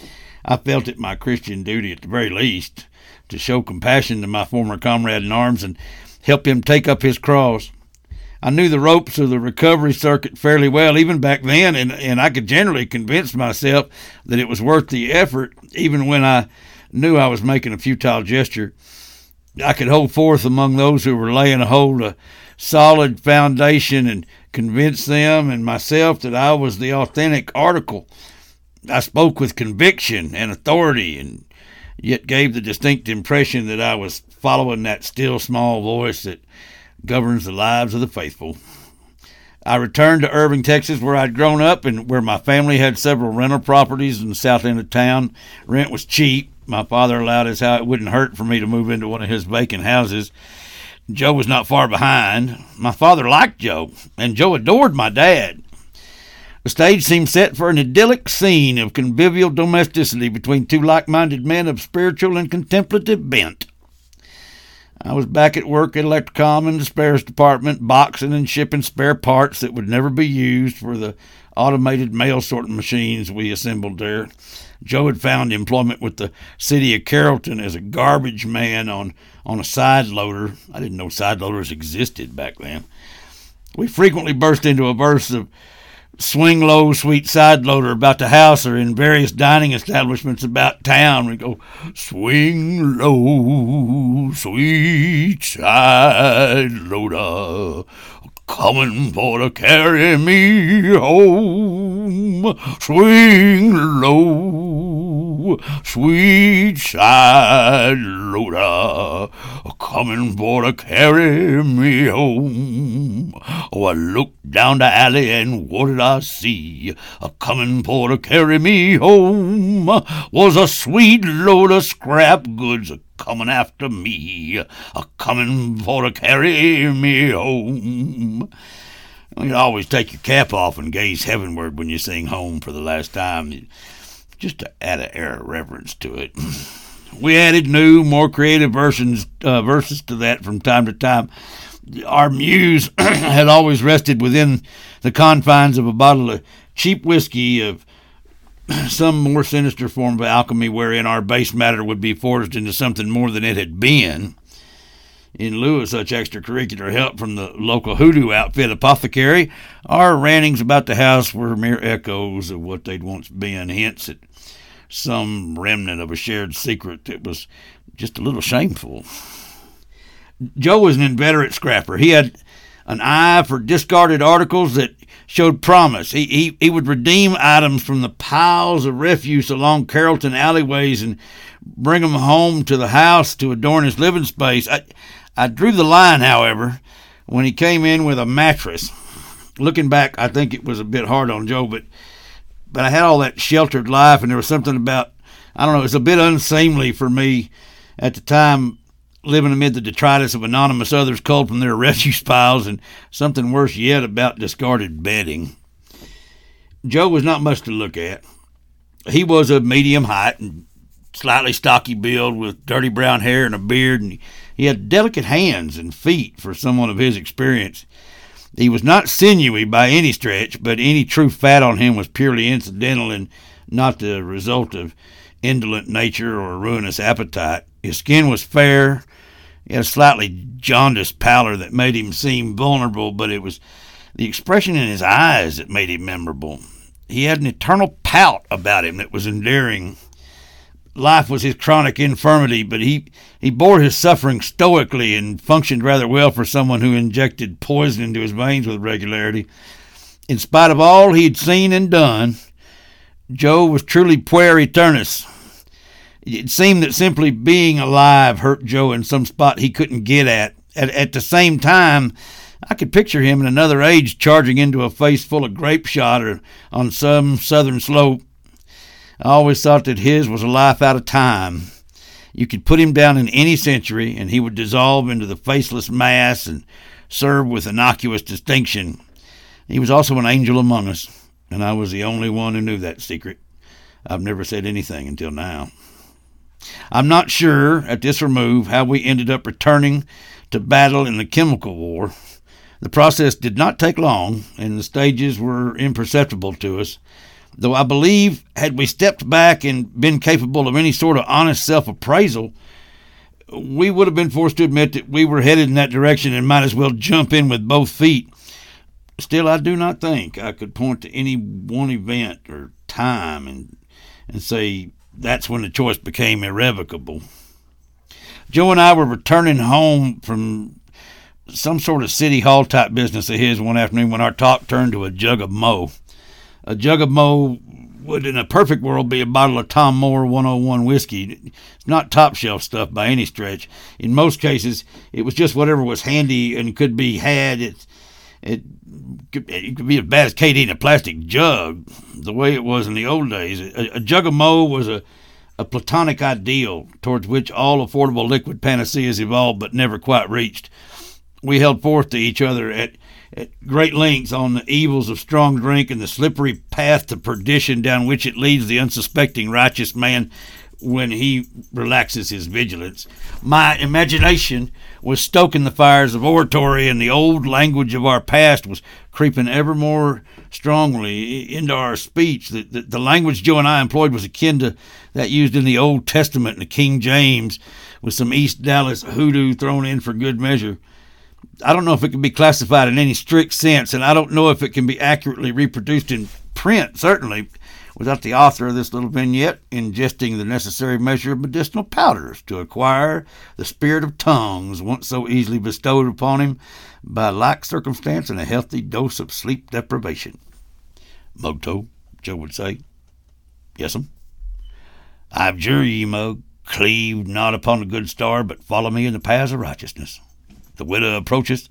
[SPEAKER 1] I felt it my Christian duty, at the very least, to show compassion to my former comrade in arms and help him take up his cross. I knew the ropes of the recovery circuit fairly well even back then, and, and I could generally convince myself that it was worth the effort, even when I knew I was making a futile gesture. I could hold forth among those who were laying hold of a solid foundation and convince them and myself that I was the authentic article. I spoke with conviction and authority, and yet gave the distinct impression that I was following that still small voice that governs the lives of the faithful. I returned to Irving, Texas, where I'd grown up and where my family had several rental properties in the south end of town. Rent was cheap. My father allowed us how it wouldn't hurt for me to move into one of his vacant houses. Joe was not far behind. My father liked Joe, and Joe adored my dad. The stage seemed set for an idyllic scene of convivial domesticity between two like-minded men of spiritual and contemplative bent. I was back at work at Electricom in the spares department, boxing and shipping spare parts that would never be used for the automated mail sorting machines we assembled there. Joe had found employment with the city of Carrollton as a garbage man on, on a side loader. I didn't know side loaders existed back then. We frequently burst into a verse of Swing Low, Sweet Side Loader about the house or in various dining establishments about town. We go, swing low, sweet side loader, coming for to carry me home. Swing low, sweet side loader, coming for to carry me home. Oh, I looked down the alley and what did I see? A coming for to carry me home was a sweet load of scrap goods a coming after me, a coming for to carry me home. You always take your cap off and gaze heavenward when you sing Home for the Last Time, just to add an air of reverence to it. We added new, more creative versions, uh, verses to that from time to time. Our muse had always rested within the confines of a bottle of cheap whiskey of some more sinister form of alchemy wherein our base matter would be forged into something more than it had been. In lieu of such extracurricular help from the local hoodoo outfit Apothecary, our rantings about the house were mere echoes of what they'd once been, hints at some remnant of a shared secret that was just a little shameful. Joe was an inveterate scrapper. He had an eye for discarded articles that showed promise. He, he, he would redeem items from the piles of refuse along Carrollton alleyways and bring them home to the house to adorn his living space. I, I drew the line, however, when he came in with a mattress. Looking back, I think it was a bit hard on Joe, but but I had all that sheltered life, and there was something about, I don't know, it was a bit unseemly for me at the time, living amid the detritus of anonymous others culled from their refuse piles, and something worse yet about discarded bedding. Joe was not much to look at. He was of medium height and slightly stocky build with dirty brown hair and a beard, and he had delicate hands and feet for someone of his experience. He was not sinewy by any stretch, but any true fat on him was purely incidental and not the result of indolent nature or ruinous appetite. His skin was fair. He had a slightly jaundiced pallor that made him seem vulnerable, but it was the expression in his eyes that made him memorable. He had an eternal pout about him that was endearing. Life was his chronic infirmity, but he, he bore his suffering stoically and functioned rather well for someone who injected poison into his veins with regularity. In spite of all he had seen and done, Joe was truly puer aeternus. It seemed that simply being alive hurt Joe in some spot he couldn't get at. At, at the same time, I could picture him in another age charging into a face full of grape shot or on some southern slope. I always thought that his was a life out of time. You could put him down in any century, and he would dissolve into the faceless mass and serve with innocuous distinction. He was also an angel among us, and I was the only one who knew that secret. I've never said anything until now. I'm not sure, at this remove, how we ended up returning to battle in the chemical war. The process did not take long, and the stages were imperceptible to us. though I believe had we stepped back and been capable of any sort of honest self-appraisal, we would have been forced to admit that we were headed in that direction and might as well jump in with both feet. Still, I do not think I could point to any one event or time and and say that's when the choice became irrevocable. Joe and I were returning home from some sort of city hall type business of his one afternoon when our talk turned to a jug of Mo. A jug of Mo would, in a perfect world, be a bottle of Tom Moore one oh one whiskey. It's not top shelf stuff by any stretch. In most cases, it was just whatever was handy and could be had. It, it, could, it could be as bad as Kate eating a plastic jug, the way it was in the old days. A, a jug of Mo was a, a platonic ideal towards which all affordable liquid panaceas evolved but never quite reached. We held forth to each other at at great lengths on the evils of strong drink and the slippery path to perdition down which it leads the unsuspecting righteous man when he relaxes his vigilance. My imagination was stoking the fires of oratory, and the old language of our past was creeping ever more strongly into our speech. The, the, the language Joe and I employed was akin to that used in the Old Testament and the King James, with some East Dallas hoodoo thrown in for good measure. I don't know if it can be classified in any strict sense, and I don't know if it can be accurately reproduced in print, certainly, without the author of this little vignette ingesting the necessary measure of medicinal powders to acquire the spirit of tongues once so easily bestowed upon him by like circumstance and a healthy dose of sleep deprivation. Moto, Joe would say. Yes'm. I abjure ye, Mug, cleave not upon the good star, but follow me in the paths of righteousness. The widow approacheth,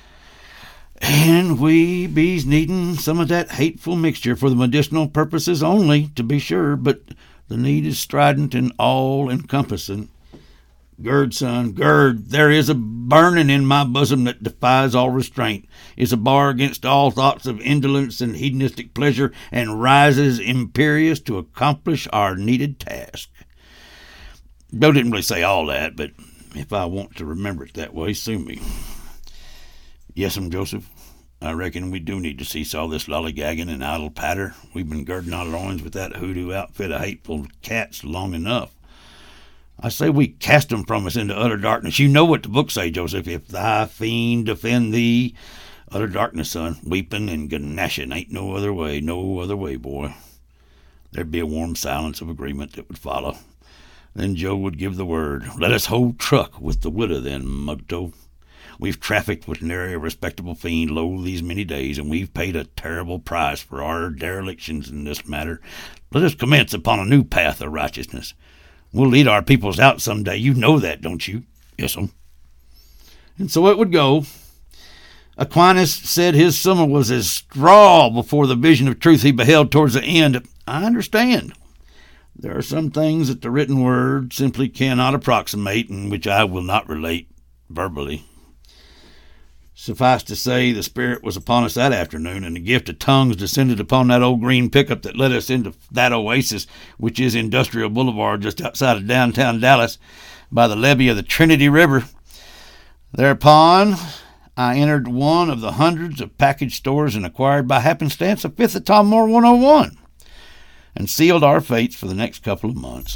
[SPEAKER 1] and we bees needing some of that hateful mixture for the medicinal purposes only, to be sure, but the need is strident and all-encompassing. Gird, son, gird, there is a burning in my bosom that defies all restraint, is a bar against all thoughts of indolence and hedonistic pleasure, and rises imperious to accomplish our needed task. Joe didn't really say all that, but if I want to remember it that way, sue me. Yes'm, Joseph. I reckon we do need to cease all this lollygagging and idle patter. We've been girding our loins with that hoodoo outfit of hateful cats long enough. I say we cast 'em from us into utter darkness. You know what the books say, Joseph. If thy fiend defend thee, utter darkness, son. Weeping and gnashing ain't no other way, no other way, boy. There'd be a warm silence of agreement that would follow. Then Joe would give the word. Let us hold truck with the widow then, Mugto. We've trafficked with nary a respectable fiend lo these many days, and we've paid a terrible price for our derelictions in this matter. Let us commence upon a new path of righteousness. We'll lead our peoples out some day. You know that, don't you? Yes'm. And so it would go. Aquinas said his summer was as straw before the vision of truth he beheld towards the end. I understand. There are some things that the written word simply cannot approximate, and which I will not relate verbally. Suffice to say, the Spirit was upon us that afternoon, and the gift of tongues descended upon that old green pickup that led us into that oasis, which is Industrial Boulevard just outside of downtown Dallas by the levee of the Trinity River. Thereupon, I entered one of the hundreds of package stores and acquired by happenstance a fifth of Tom Moore one oh one. And sealed our fates for the next couple of months.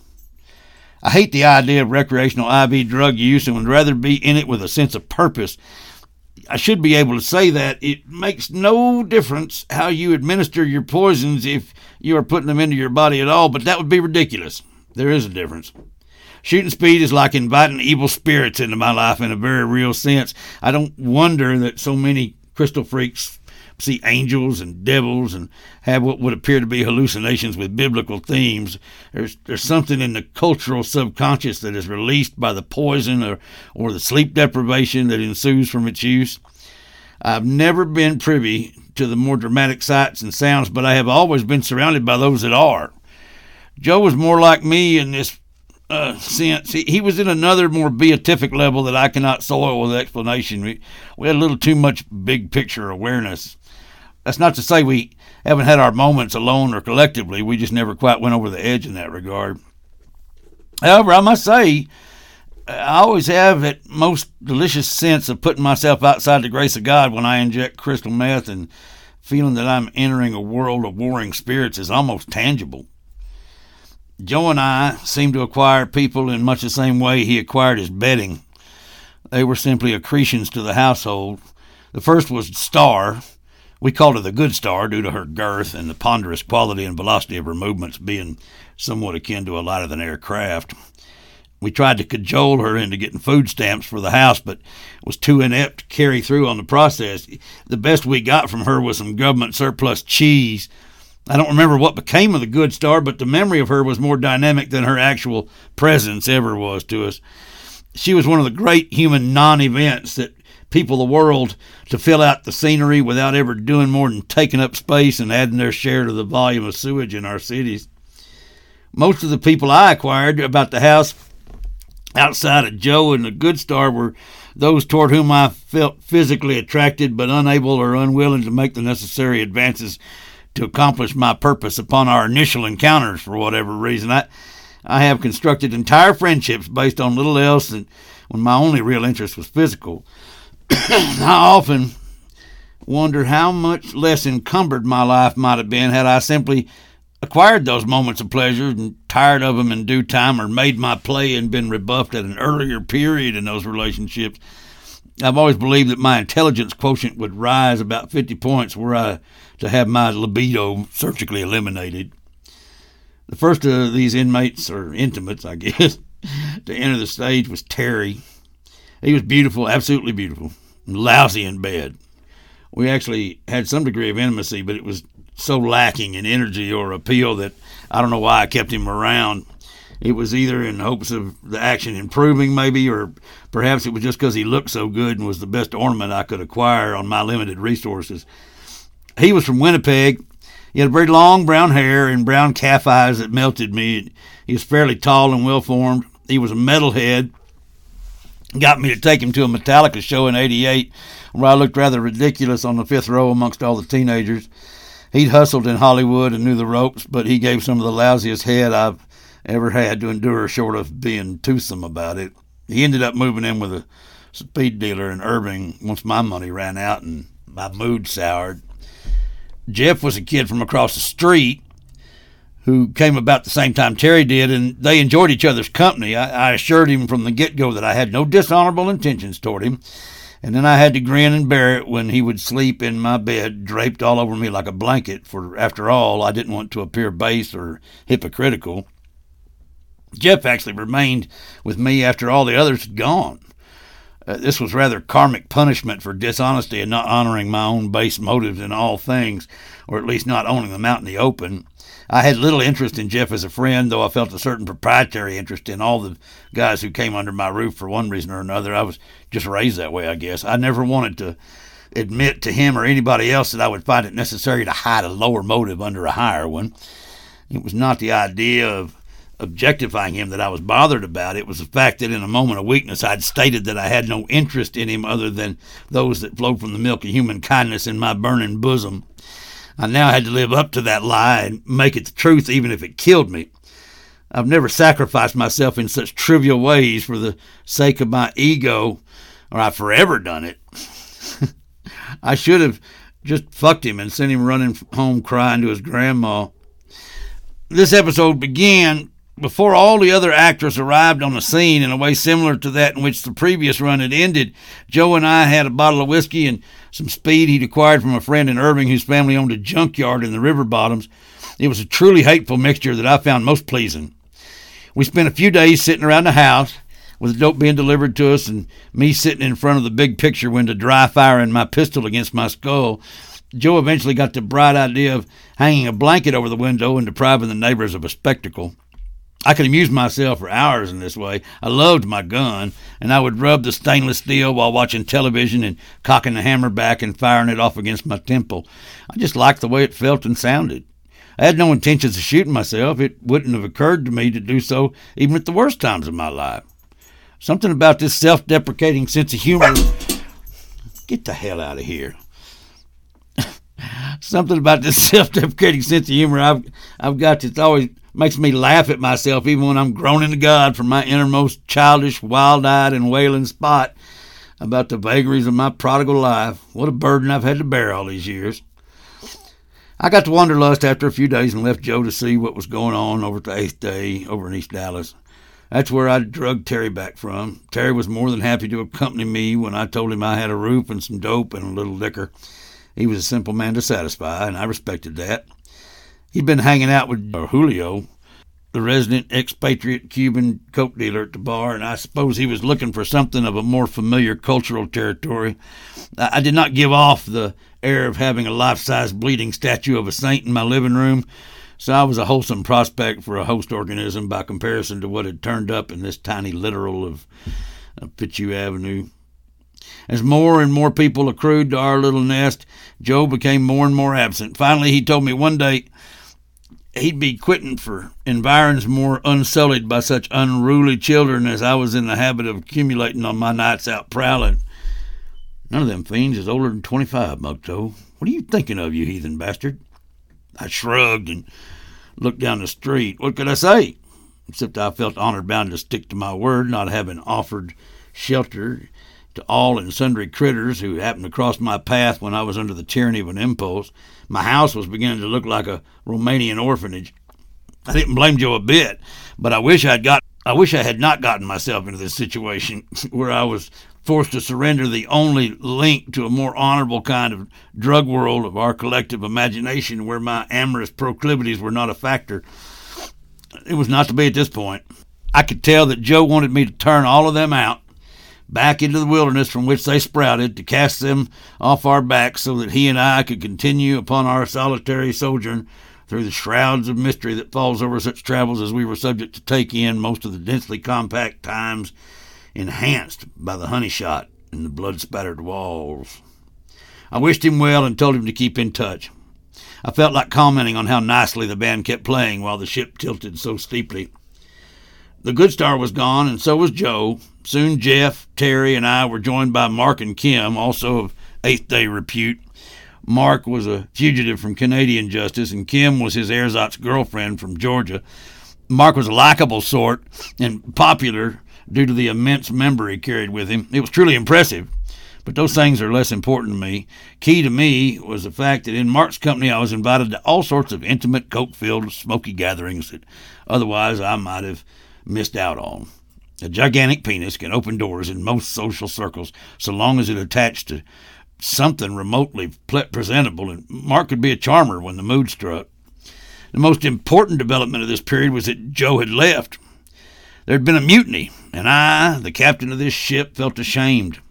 [SPEAKER 1] I hate the idea of recreational I V drug use and would rather be in it with a sense of purpose. I should be able to say that it makes no difference how you administer your poisons if you are putting them into your body at all, but that would be ridiculous. There is a difference. Shooting speed is like inviting evil spirits into my life in a very real sense. I don't wonder that so many crystal freaks see angels and devils and have what would appear to be hallucinations with biblical themes. There's there's something in the cultural subconscious that is released by the poison or, or the sleep deprivation that ensues from its use. I've never been privy to the more dramatic sights and sounds, but I have always been surrounded by those that are. Joe was more like me in this uh, sense. He, he was in another more beatific level that I cannot soil with explanation. We, we had a little too much big picture awareness. That's not to say we haven't had our moments alone or collectively. We just never quite went over the edge in that regard. However, I must say, I always have that most delicious sense of putting myself outside the grace of God when I inject crystal meth and feeling that I'm entering a world of warring spirits is almost tangible. Joe and I seem to acquire people in much the same way he acquired his bedding. They were simply accretions to the household. The first was Star. We called her the Good Star due to her girth and the ponderous quality and velocity of her movements being somewhat akin to a lighter-than-air craft. We tried to cajole her into getting food stamps for the house, but was too inept to carry through on the process. The best we got from her was some government surplus cheese. I don't remember what became of the Good Star, but the memory of her was more dynamic than her actual presence ever was to us. She was one of the great human non-events that people the world to fill out the scenery without ever doing more than taking up space and adding their share to the volume of sewage in our cities. Most of the people I acquired about the house outside of Joe and the Good Star were those toward whom I felt physically attracted but unable or unwilling to make the necessary advances to accomplish my purpose upon our initial encounters for whatever reason. I I have constructed entire friendships based on little else than when my only real interest was physical. I often wonder how much less encumbered my life might have been had I simply acquired those moments of pleasure and tired of them in due time, or made my play and been rebuffed at an earlier period in those relationships. I've always believed that my intelligence quotient would rise about fifty points were I to have my libido surgically eliminated. The first of these inmates, or intimates, I guess, to enter the stage was Terry. He was beautiful, absolutely beautiful, and lousy in bed. We actually had some degree of intimacy, but it was so lacking in energy or appeal that I don't know why I kept him around. It was either in hopes of the action improving, maybe, or perhaps it was just because he looked so good and was the best ornament I could acquire on my limited resources. He was from Winnipeg. He had very long brown hair and brown calf eyes that melted me. He was fairly tall and well-formed. He was a metalhead. Got me to take him to a Metallica show in eighty-eight, where I looked rather ridiculous on the fifth row amongst all the teenagers. He'd hustled in Hollywood and knew the ropes, but he gave some of the lousiest head I've ever had to endure, short of being toothsome about it. He ended up moving in with a speed dealer in Irving once my money ran out and my mood soured. Jeff was a kid from across the street who came about the same time Terry did, and they enjoyed each other's company. I, I assured him from the get-go that I had no dishonorable intentions toward him, and then I had to grin and bear it when he would sleep in my bed, draped all over me like a blanket, for after all, I didn't want to appear base or hypocritical. Jeff actually remained with me after all the others had gone. Uh, this was rather karmic punishment for dishonesty and not honoring my own base motives in all things, or at least not owning them out in the open. I had little interest in Jeff as a friend, though I felt a certain proprietary interest in all the guys who came under my roof for one reason or another. I was just raised that way, I guess. I never wanted to admit to him or anybody else that I would find it necessary to hide a lower motive under a higher one. It was not the idea of objectifying him that I was bothered about. It was the fact that in a moment of weakness I'd stated that I had no interest in him other than those that flowed from the milk of human kindness in my burning bosom. I now had to live up to that lie and make it the truth even if it killed me. I've never sacrificed myself in such trivial ways for the sake of my ego, or I've forever done it. I should have just fucked him and sent him running home crying to his grandma. This episode began before all the other actors arrived on the scene in a way similar to that in which the previous run had ended. Joe and I had a bottle of whiskey and some speed he'd acquired from a friend in Irving whose family owned a junkyard in the river bottoms. It was a truly hateful mixture that I found most pleasing. We spent a few days sitting around the house with the dope being delivered to us and me sitting in front of the big picture window dry firing my pistol against my skull. Joe eventually got the bright idea of hanging a blanket over the window and depriving the neighbors of a spectacle. I could amuse myself for hours in this way. I loved my gun, and I would rub the stainless steel while watching television and cocking the hammer back and firing it off against my temple. I just liked the way it felt and sounded. I had no intentions of shooting myself. It wouldn't have occurred to me to do so even at the worst times of my life. Something about this self-deprecating sense of humor... Get the hell out of here. Something about this self-deprecating sense of humor I've, I've got that's always makes me laugh at myself even when I'm groaning to God from my innermost childish, wild-eyed, and wailing spot about the vagaries of my prodigal life. What a burden I've had to bear all these years. I got to Wanderlust after a few days and left Joe to see what was going on over at the Eighth Day over in East Dallas. That's where I drugged Terry back from. Terry was more than happy to accompany me when I told him I had a roof and some dope and a little liquor. He was a simple man to satisfy, and I respected that. He'd been hanging out with Julio, the resident expatriate Cuban coke dealer at the bar, and I suppose he was looking for something of a more familiar cultural territory. I did not give off the air of having a life-size bleeding statue of a saint in my living room, so I was a wholesome prospect for a host organism by comparison to what had turned up in this tiny littoral of Fitzhugh Avenue. As more and more people accrued to our little nest, Joe became more and more absent. Finally, he told me one day he'd be quitting for environs more unsullied by such unruly children as I was in the habit of accumulating on my nights out prowling. None of them fiends is older than twenty-five, Mugto. What are you thinking of, you heathen bastard? I shrugged and looked down the street. What could I say? Except I felt honor bound to stick to my word, not having offered shelter to all and sundry critters who happened to cross my path when I was under the tyranny of an impulse. My house was beginning to look like a Romanian orphanage. I didn't blame Joe a bit, but I wish I'd got I wish I had not gotten myself into this situation where I was forced to surrender the only link to a more honorable kind of drug world of our collective imagination, where my amorous proclivities were not a factor. It was not to be at this point. I could tell that Joe wanted me to turn all of them out, back into the wilderness from which they sprouted, to cast them off our backs so that he and I could continue upon our solitary sojourn through the shrouds of mystery that falls over such travels as we were subject to take in, most of the densely compact times enhanced by the honey shot in the blood-spattered walls. I wished him well and told him to keep in touch. I felt like commenting on how nicely the band kept playing while the ship tilted so steeply. The Good Star was gone, and so was Joe. Soon Jeff, Terry, and I were joined by Mark and Kim, also of Eighth Day repute. Mark was a fugitive from Canadian justice, and Kim was his ersatz girlfriend from Georgia. Mark was a likable sort and popular due to the immense member he carried with him. It was truly impressive, but those things are less important to me. Key to me was the fact that in Mark's company I was invited to all sorts of intimate, coke-filled, smoky gatherings that otherwise I might have missed out on. A gigantic penis can open doors in most social circles so long as it attached to something remotely presentable, and Mark could be a charmer when the mood struck. The most important development of this period was that Joe had left. There had been a mutiny, and I, the captain of this ship, felt ashamed.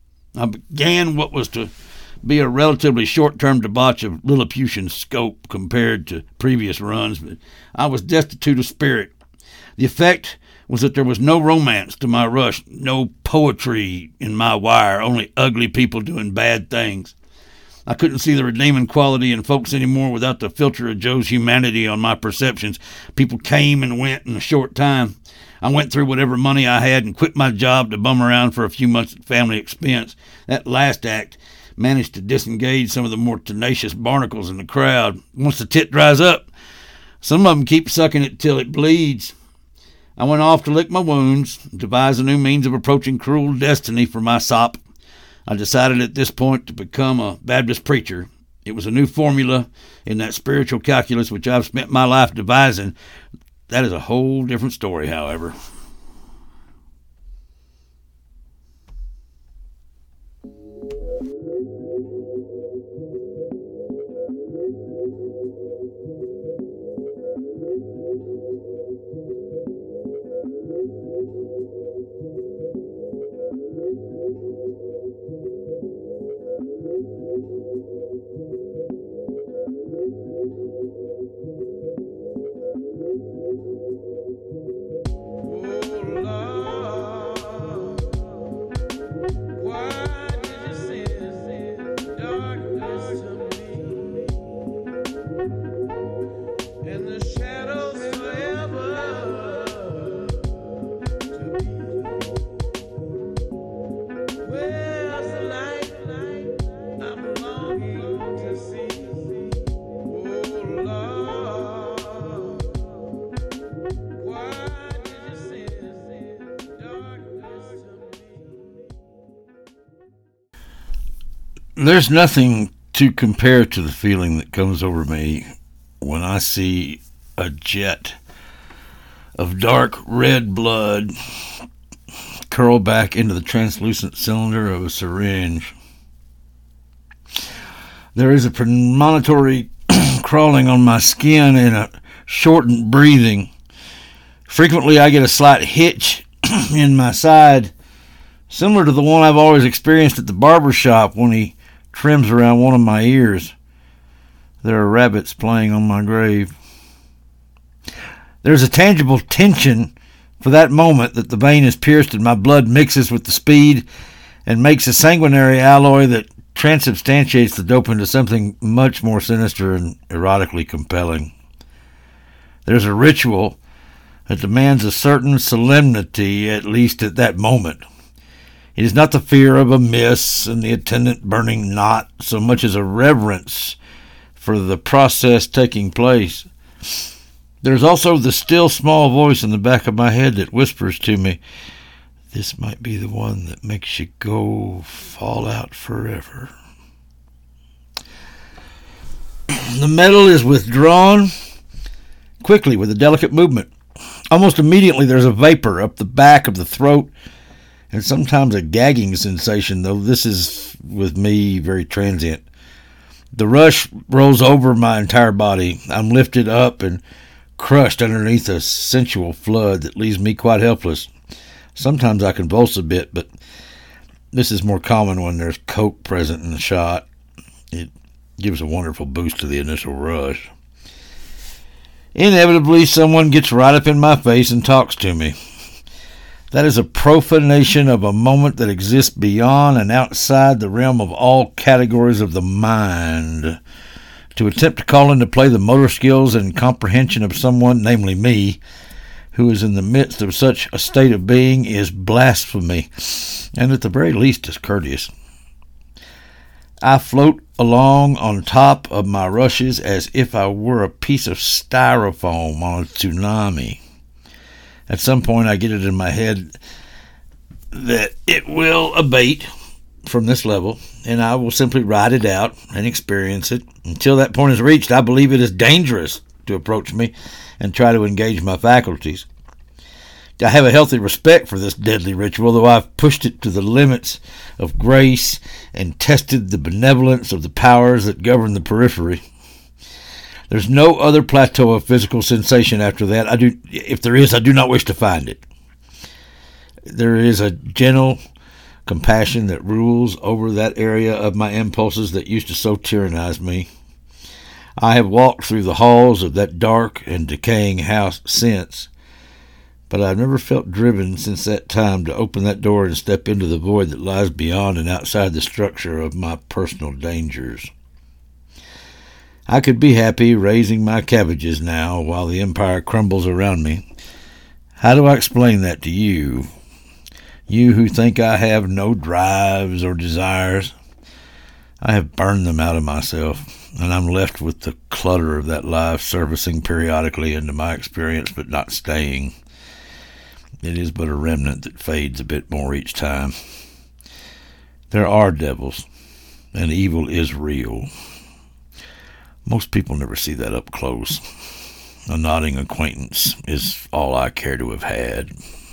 [SPEAKER 1] I began what was to be a relatively short-term debauch of Lilliputian scope compared to previous runs, but I was destitute of spirit. The effect was that there was no romance to my rush, no poetry in my wire, only ugly people doing bad things. I couldn't see the redeeming quality in folks anymore without the filter of Joe's humanity on my perceptions. People came and went in a short time. I went through whatever money I had and quit my job to bum around for a few months at family expense. That last act managed to disengage some of the more tenacious barnacles in the crowd. Once the tit dries up, some of them keep sucking it till it bleeds. I went off to lick my wounds, devise a new means of approaching cruel destiny for my sop. I decided at this point to become a Baptist preacher. It was a new formula in that spiritual calculus which I've spent my life devising. That is a whole different story, however. There's nothing to compare to the feeling that comes over me when I see a jet of dark red blood curl back into the translucent cylinder of a syringe. There is a premonitory crawling on my skin and a shortened breathing. Frequently I get a slight hitch in my side, similar to the one I've always experienced at the barber shop when he trims around one of my ears. There are rabbits playing on my grave. There's a tangible tension for that moment that the vein is pierced and my blood mixes with the speed and makes a sanguinary alloy that transubstantiates the dope into something much more sinister and erotically compelling. There's a ritual that demands a certain solemnity, at least at that moment. It is not the fear of a miss and the attendant burning knot so much as a reverence for the process taking place. There's also the still small voice in the back of my head that whispers to me, "This might be the one that makes you go fall out forever." The metal is withdrawn quickly with a delicate movement. Almost immediately there's a vapor up the back of the throat and sometimes a gagging sensation, though this is, with me, very transient. The rush rolls over my entire body. I'm lifted up and crushed underneath a sensual flood that leaves me quite helpless. Sometimes I convulse a bit, but this is more common when there's coke present in the shot. It gives a wonderful boost to the initial rush. Inevitably, someone gets right up in my face and talks to me. That is a profanation of a moment that exists beyond and outside the realm of all categories of the mind. To attempt to call into play the motor skills and comprehension of someone, namely me, who is in the midst of such a state of being is blasphemy, and at the very least discourteous. I float along on top of my rushes as if I were a piece of styrofoam on a tsunami. At some point I get it in my head that it will abate from this level, and I will simply ride it out and experience it. Until that point is reached, I believe it is dangerous to approach me and try to engage my faculties. I have a healthy respect for this deadly ritual, though I've pushed it to the limits of grace and tested the benevolence of the powers that govern the periphery. There's no other plateau of physical sensation after that. I do, if there is, I do not wish to find it. There is a gentle compassion that rules over that area of my impulses that used to so tyrannize me. I have walked through the halls of that dark and decaying house since, but I've never felt driven since that time to open that door and step into the void that lies beyond and outside the structure of my personal dangers. I could be happy raising my cabbages now while the empire crumbles around me. How do I explain that to you? You who think I have no drives or desires. I have burned them out of myself, and I'm left with the clutter of that life surfacing periodically into my experience but not staying. It is but a remnant that fades a bit more each time. There are devils, and evil is real. Most people never see that up close. A nodding acquaintance is all I care to have had.